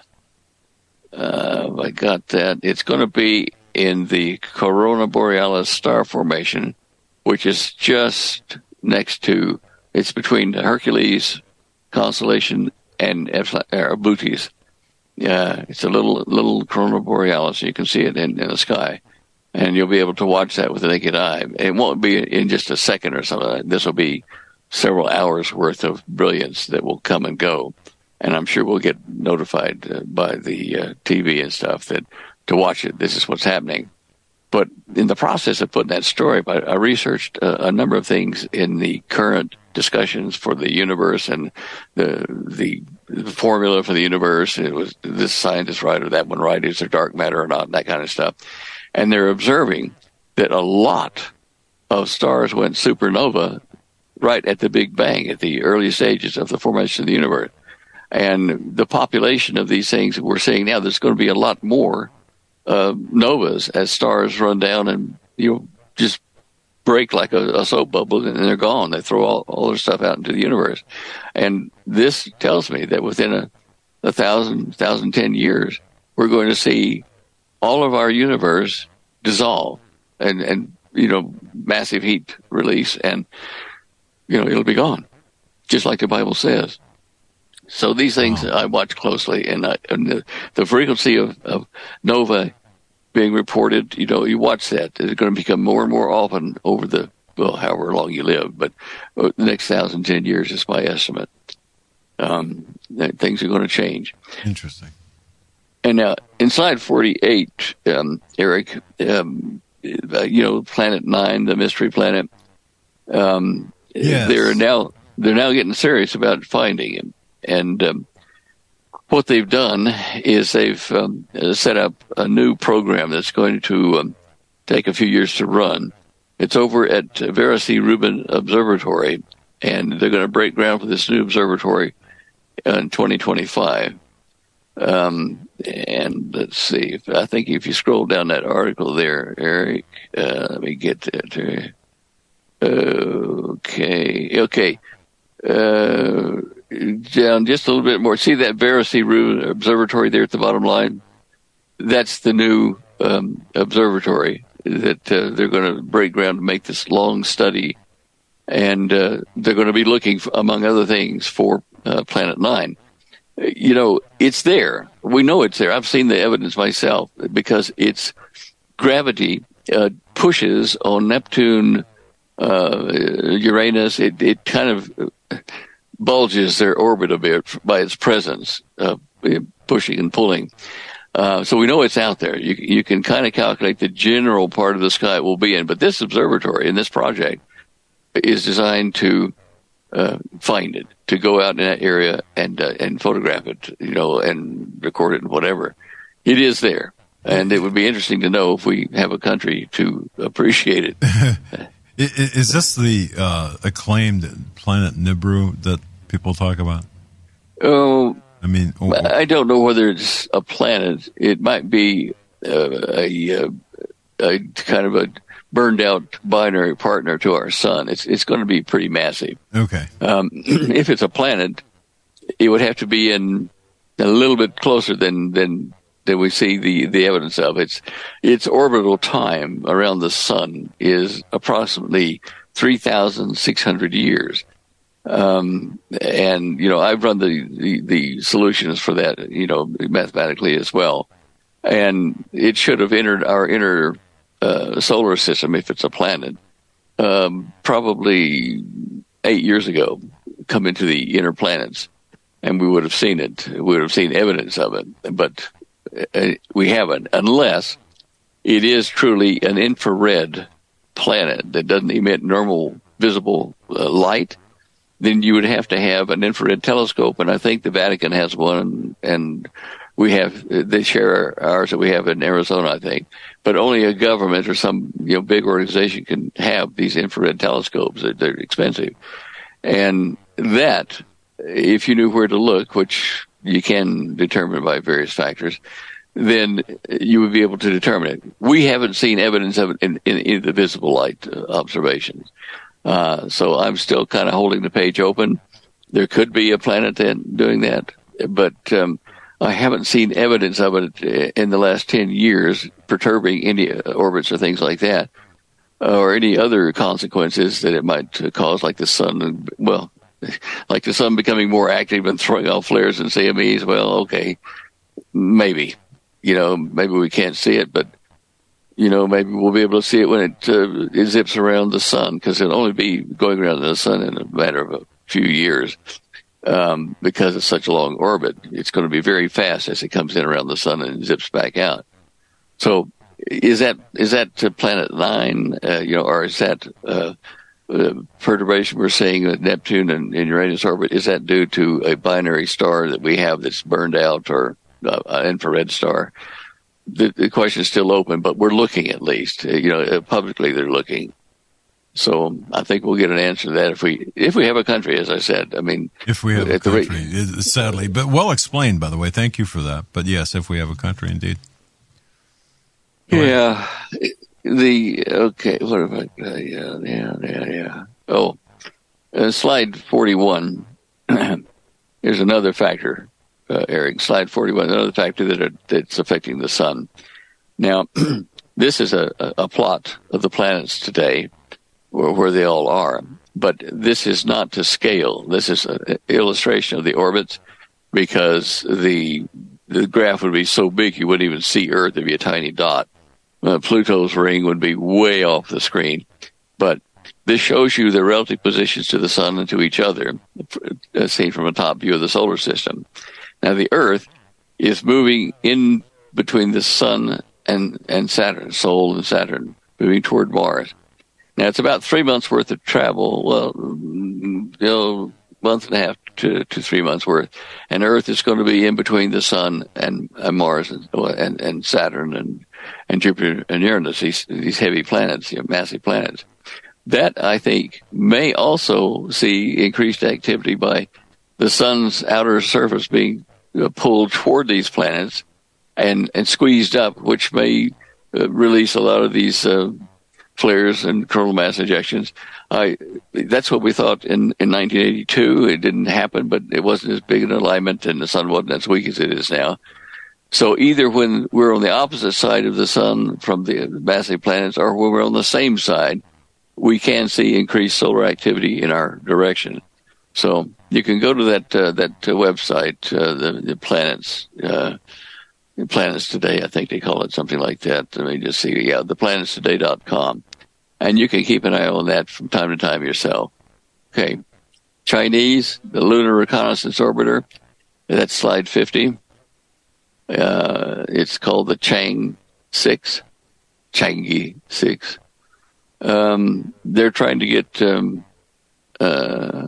Uh, I got that. It's going to be in the Corona Borealis star formation, which is just next to... It's between the Hercules constellation and Arbutus. Yeah, it's a little little Corona Borealis. You can see it in, in the sky, and you'll be able to watch that with the naked eye. It won't be in just a second or something. This will be several hours worth of brilliance that will come and go, and I'm sure we'll get notified uh, by the uh, T V and stuff that to watch it. This is what's happening. But in the process of putting that story, I, I researched a, a number of things in the current discussions for the universe and the the, the formula for the universe. It was this scientist right or that one right. Is there dark matter or not? That kind of stuff. And they're observing that a lot of stars went supernova right at the Big Bang, at the early stages of the formation of the universe. And the population of these things that we're seeing now, there's going to be a lot more uh, novas as stars run down and, you know, just break like a, a soap bubble and they're gone. They throw all, all their stuff out into the universe. And this tells me that within a, a thousand, thousand, ten years, we're going to see all of our universe dissolve and, and, you know, massive heat release and, you know, it'll be gone, just like the Bible says. So these things wow. I watch closely, and, I, and the, the frequency of, of nova being reported, you know, you watch that. It's going to become more and more often over the, well, however long you live, but the next thousand, ten years is my estimate. Um, things are going to change. Interesting. And now in slide forty-eight, um, Eric, um, you know, Planet Nine, the mystery planet. Um, yes. They're now they're now getting serious about finding him, and um, what they've done is they've um, set up a new program that's going to um, take a few years to run. It's over at Vera C. Rubin Observatory, and they're going to break ground for this new observatory in twenty twenty-five. Um, and let's see, I think if you scroll down that article there, Eric, uh, let me get that. Okay, okay. Uh, down just a little bit more. See that Vera C. Rubin Observatory there at the bottom line? That's the new um, observatory that uh, they're going to break ground to make this long study. And uh, they're going to be looking, for, among other things, for uh, Planet Nine. You know, it's there. We know it's there. I've seen the evidence myself because it's gravity uh, pushes on Neptune, uh, Uranus. It, it kind of bulges their orbit a bit by its presence, uh, pushing and pulling. Uh, so we know it's out there. You, you can kind of calculate the general part of the sky it will be in. But this observatory and this project is designed to uh, find it, to go out in that area and uh, and photograph it, you know, and record it and whatever. It is there, and it would be interesting to know if we have a country to appreciate it. Is this the uh, acclaimed planet Nibiru that people talk about? Oh, I mean, oh, I don't know whether it's a planet. It might be uh, a, a kind of a burned out binary partner to our sun. It's it's going to be pretty massive. Okay. Um, if it's a planet, it would have to be in a little bit closer than than than we see the, the evidence of. Its its orbital time around the sun is approximately three thousand six hundred years. Um, and you know, I've run the, the the solutions for that, you know, mathematically as well. And it should have entered our inner Uh, solar system, if it's a planet, um, probably eight years ago, come into the inner planets, and we would have seen it. We would have seen evidence of it, but uh, we haven't, unless it is truly an infrared planet that doesn't emit normal visible uh, light. Then you would have to have an infrared telescope, and I think the Vatican has one, and we have, they share ours that we have in Arizona, I think. But only a government or some, you know, big organization can have these infrared telescopes. They're, they're expensive. And that, if you knew where to look, which you can determine by various factors, then you would be able to determine it. We haven't seen evidence of it in, in, in the visible light observations. Uh, so I'm still kind of holding the page open. There could be a planet doing that, but um, I haven't seen evidence of it in the last ten years perturbing any orbits or things like that, or any other consequences that it might cause, like the sun, well, like the sun becoming more active and throwing off flares and C M Es. Well, okay, maybe, you know, maybe we can't see it, but, you know, maybe we'll be able to see it when it, uh, it zips around the sun, because it'll only be going around the sun in a matter of a few years. Um, because it's such a long orbit, it's going to be very fast as it comes in around the sun and zips back out. So, is that is that uh, Planet Nine, uh, you know, or is that uh, uh, perturbation we're seeing with Neptune and, and Uranus orbit? Is that due to a binary star that we have that's burned out, or uh, an infrared star? The, the question is still open, but we're looking at least. Uh, you know, publicly they're looking. So I think we'll get an answer to that if we if we have a country, as I said. I mean, if we have a country, rate, sadly, but well explained, by the way. Thank you for that. But yes, if we have a country, indeed. Go yeah. Ahead. The okay. What have I? Uh, yeah, yeah, yeah, yeah. Oh, uh, slide forty-one. Here's another factor, uh, Eric. Slide forty-one. Another factor that are, that's affecting the sun. Now, this is a, a plot of the planets today, where they all are. But this is not to scale. This is an illustration of the orbits, because the the graph would be so big you wouldn't even see Earth. It'd be a tiny dot. Uh, Pluto's ring would be way off the screen. But this shows you the relative positions to the sun and to each other, seen from a top view of the solar system. Now, the Earth is moving in between the sun and, and Saturn, Sol and Saturn, moving toward Mars. Now, it's about three months worth of travel, well, you know, month and a half to, to three months worth. And Earth is going to be in between the sun and, and Mars and, and, and Saturn and, and Jupiter and Uranus, these, these heavy planets, you know, massive planets. That, I think, may also see increased activity by the sun's outer surface being uh, pulled toward these planets and, and squeezed up, which may uh, release a lot of these uh, flares and coronal mass ejections. I, that's what we thought in, in nineteen eighty-two. It didn't happen, but it wasn't as big an alignment, and the sun wasn't as weak as it is now. So either when we're on the opposite side of the sun from the massive planets, or when we're on the same side, we can see increased solar activity in our direction. So you can go to that uh, that uh, website, uh, the, the planets. Uh, Planets Today, I think they call it something like that. Let me just see. Yeah, the planets today dot com. And you can keep an eye on that from time to time yourself. Okay. Chinese, the Lunar Reconnaissance Orbiter. That's slide fifty. Uh, it's called the Chang six. Chang'e six. Um, they're trying to get um, uh,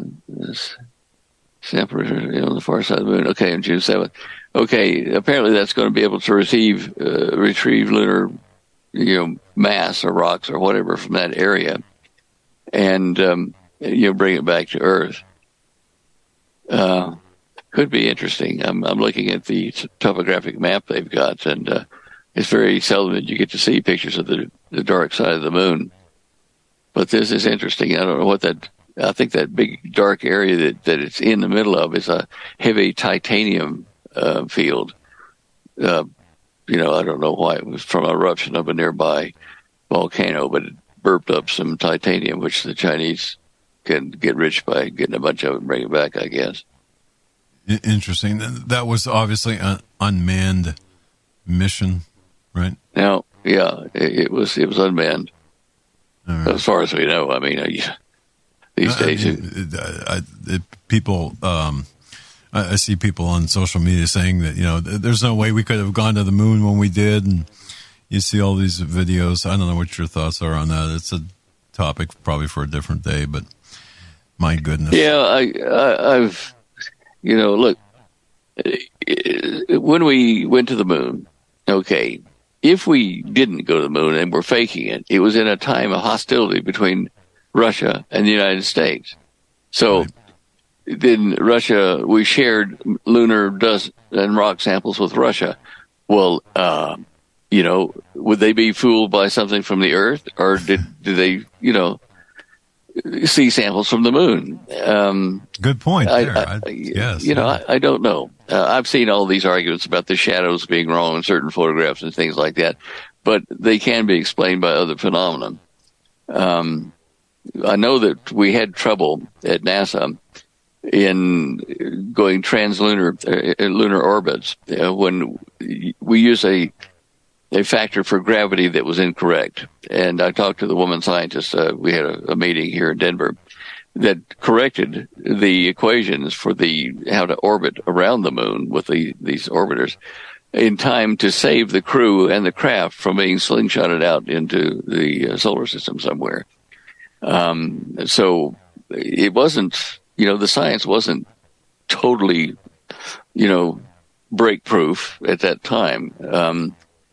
Sampler on the far side of the moon. Okay, on June seventh. Okay, apparently that's going to be able to retrieve, uh, retrieve lunar, you know, mass or rocks or whatever from that area, and um, you know, bring it back to Earth. Uh, could be interesting. I'm, I'm looking at the topographic map they've got, and uh, it's very seldom that you get to see pictures of the, the dark side of the moon. But this is interesting. I don't know what that. I think that big dark area that, that it's in the middle of is a heavy titanium uh, field. Uh, you know, I don't know why. It was from an eruption of a nearby volcano, but it burped up some titanium, which the Chinese can get rich by getting a bunch of it and bring it back, I guess. Interesting. That was obviously an unmanned mission, right? Now, yeah, it, it was it was unmanned. Right. As far as we know. I mean, uh, these I, days, I, I, it, people, um, I, I see people on social media saying that, you know, there's no way we could have gone to the moon when we did, and you see all these videos. I don't know what your thoughts are on that. It's a topic probably for a different day, but my goodness. Yeah, I, I, I've, you know, look, when we went to the moon, okay, if we didn't go to the moon and we're faking it, it was in a time of hostility between Russia and the United States. So right. then Russia, we shared lunar dust and rock samples with Russia. Well, uh, you know, would they be fooled by something from the Earth, or did, did they, you know, see samples from the moon? Um, Good point. I, there. I, I, yes, you know, yeah. I, I don't know. Uh, I've seen all these arguments about the shadows being wrong in certain photographs and things like that, but they can be explained by other phenomena. Um, I know that we had trouble at NASA in going translunar uh, lunar orbits uh, when we use a a factor for gravity that was incorrect. And I talked to the woman scientist. Uh, we had a, a meeting here in Denver that corrected the equations for the how to orbit around the moon with the, these orbiters in time to save the crew and the craft from being slingshotted out into the uh, solar system somewhere. Um, so it wasn't, you know, the science wasn't totally, you know, break proof at that time. Um,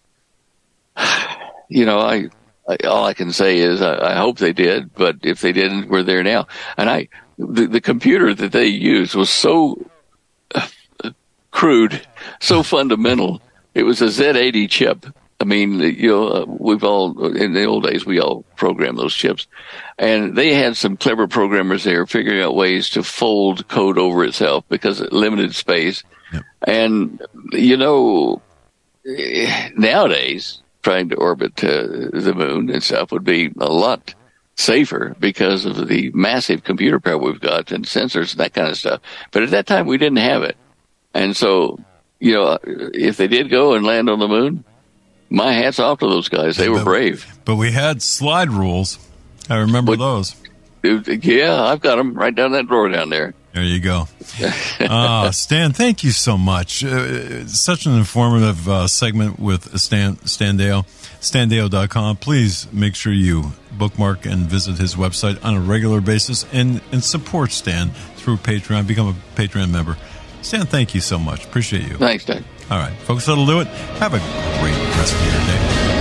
you know, I, I, all I can say is I, I hope they did, but if they didn't, we're there now. And I, the, the computer that they used was so uh, crude, so fundamental. It was a Z eighty chip. I mean, you know, uh, we've all, in the old days, we all programmed those chips. And they had some clever programmers there figuring out ways to fold code over itself because it limited space. Yep. And, you know, nowadays, trying to orbit uh, the moon and stuff would be a lot safer because of the massive computer power we've got and sensors and that kind of stuff. But at that time, we didn't have it. And so, you know, if they did go and land on the moon, my hat's off to those guys. They were brave. But we had slide rules. I remember but, those. Yeah, I've got them right down that drawer down there. There you go. Uh, Stan, thank you so much. Uh, such an informative uh, segment with Stan Standeo. Standeo dot com. Please make sure you bookmark and visit his website on a regular basis and, and support Stan through Patreon. Become a Patreon member. Stan, thank you so much. Appreciate you. Thanks, Doug. All right, folks, that'll do it. Have a great rest of your day.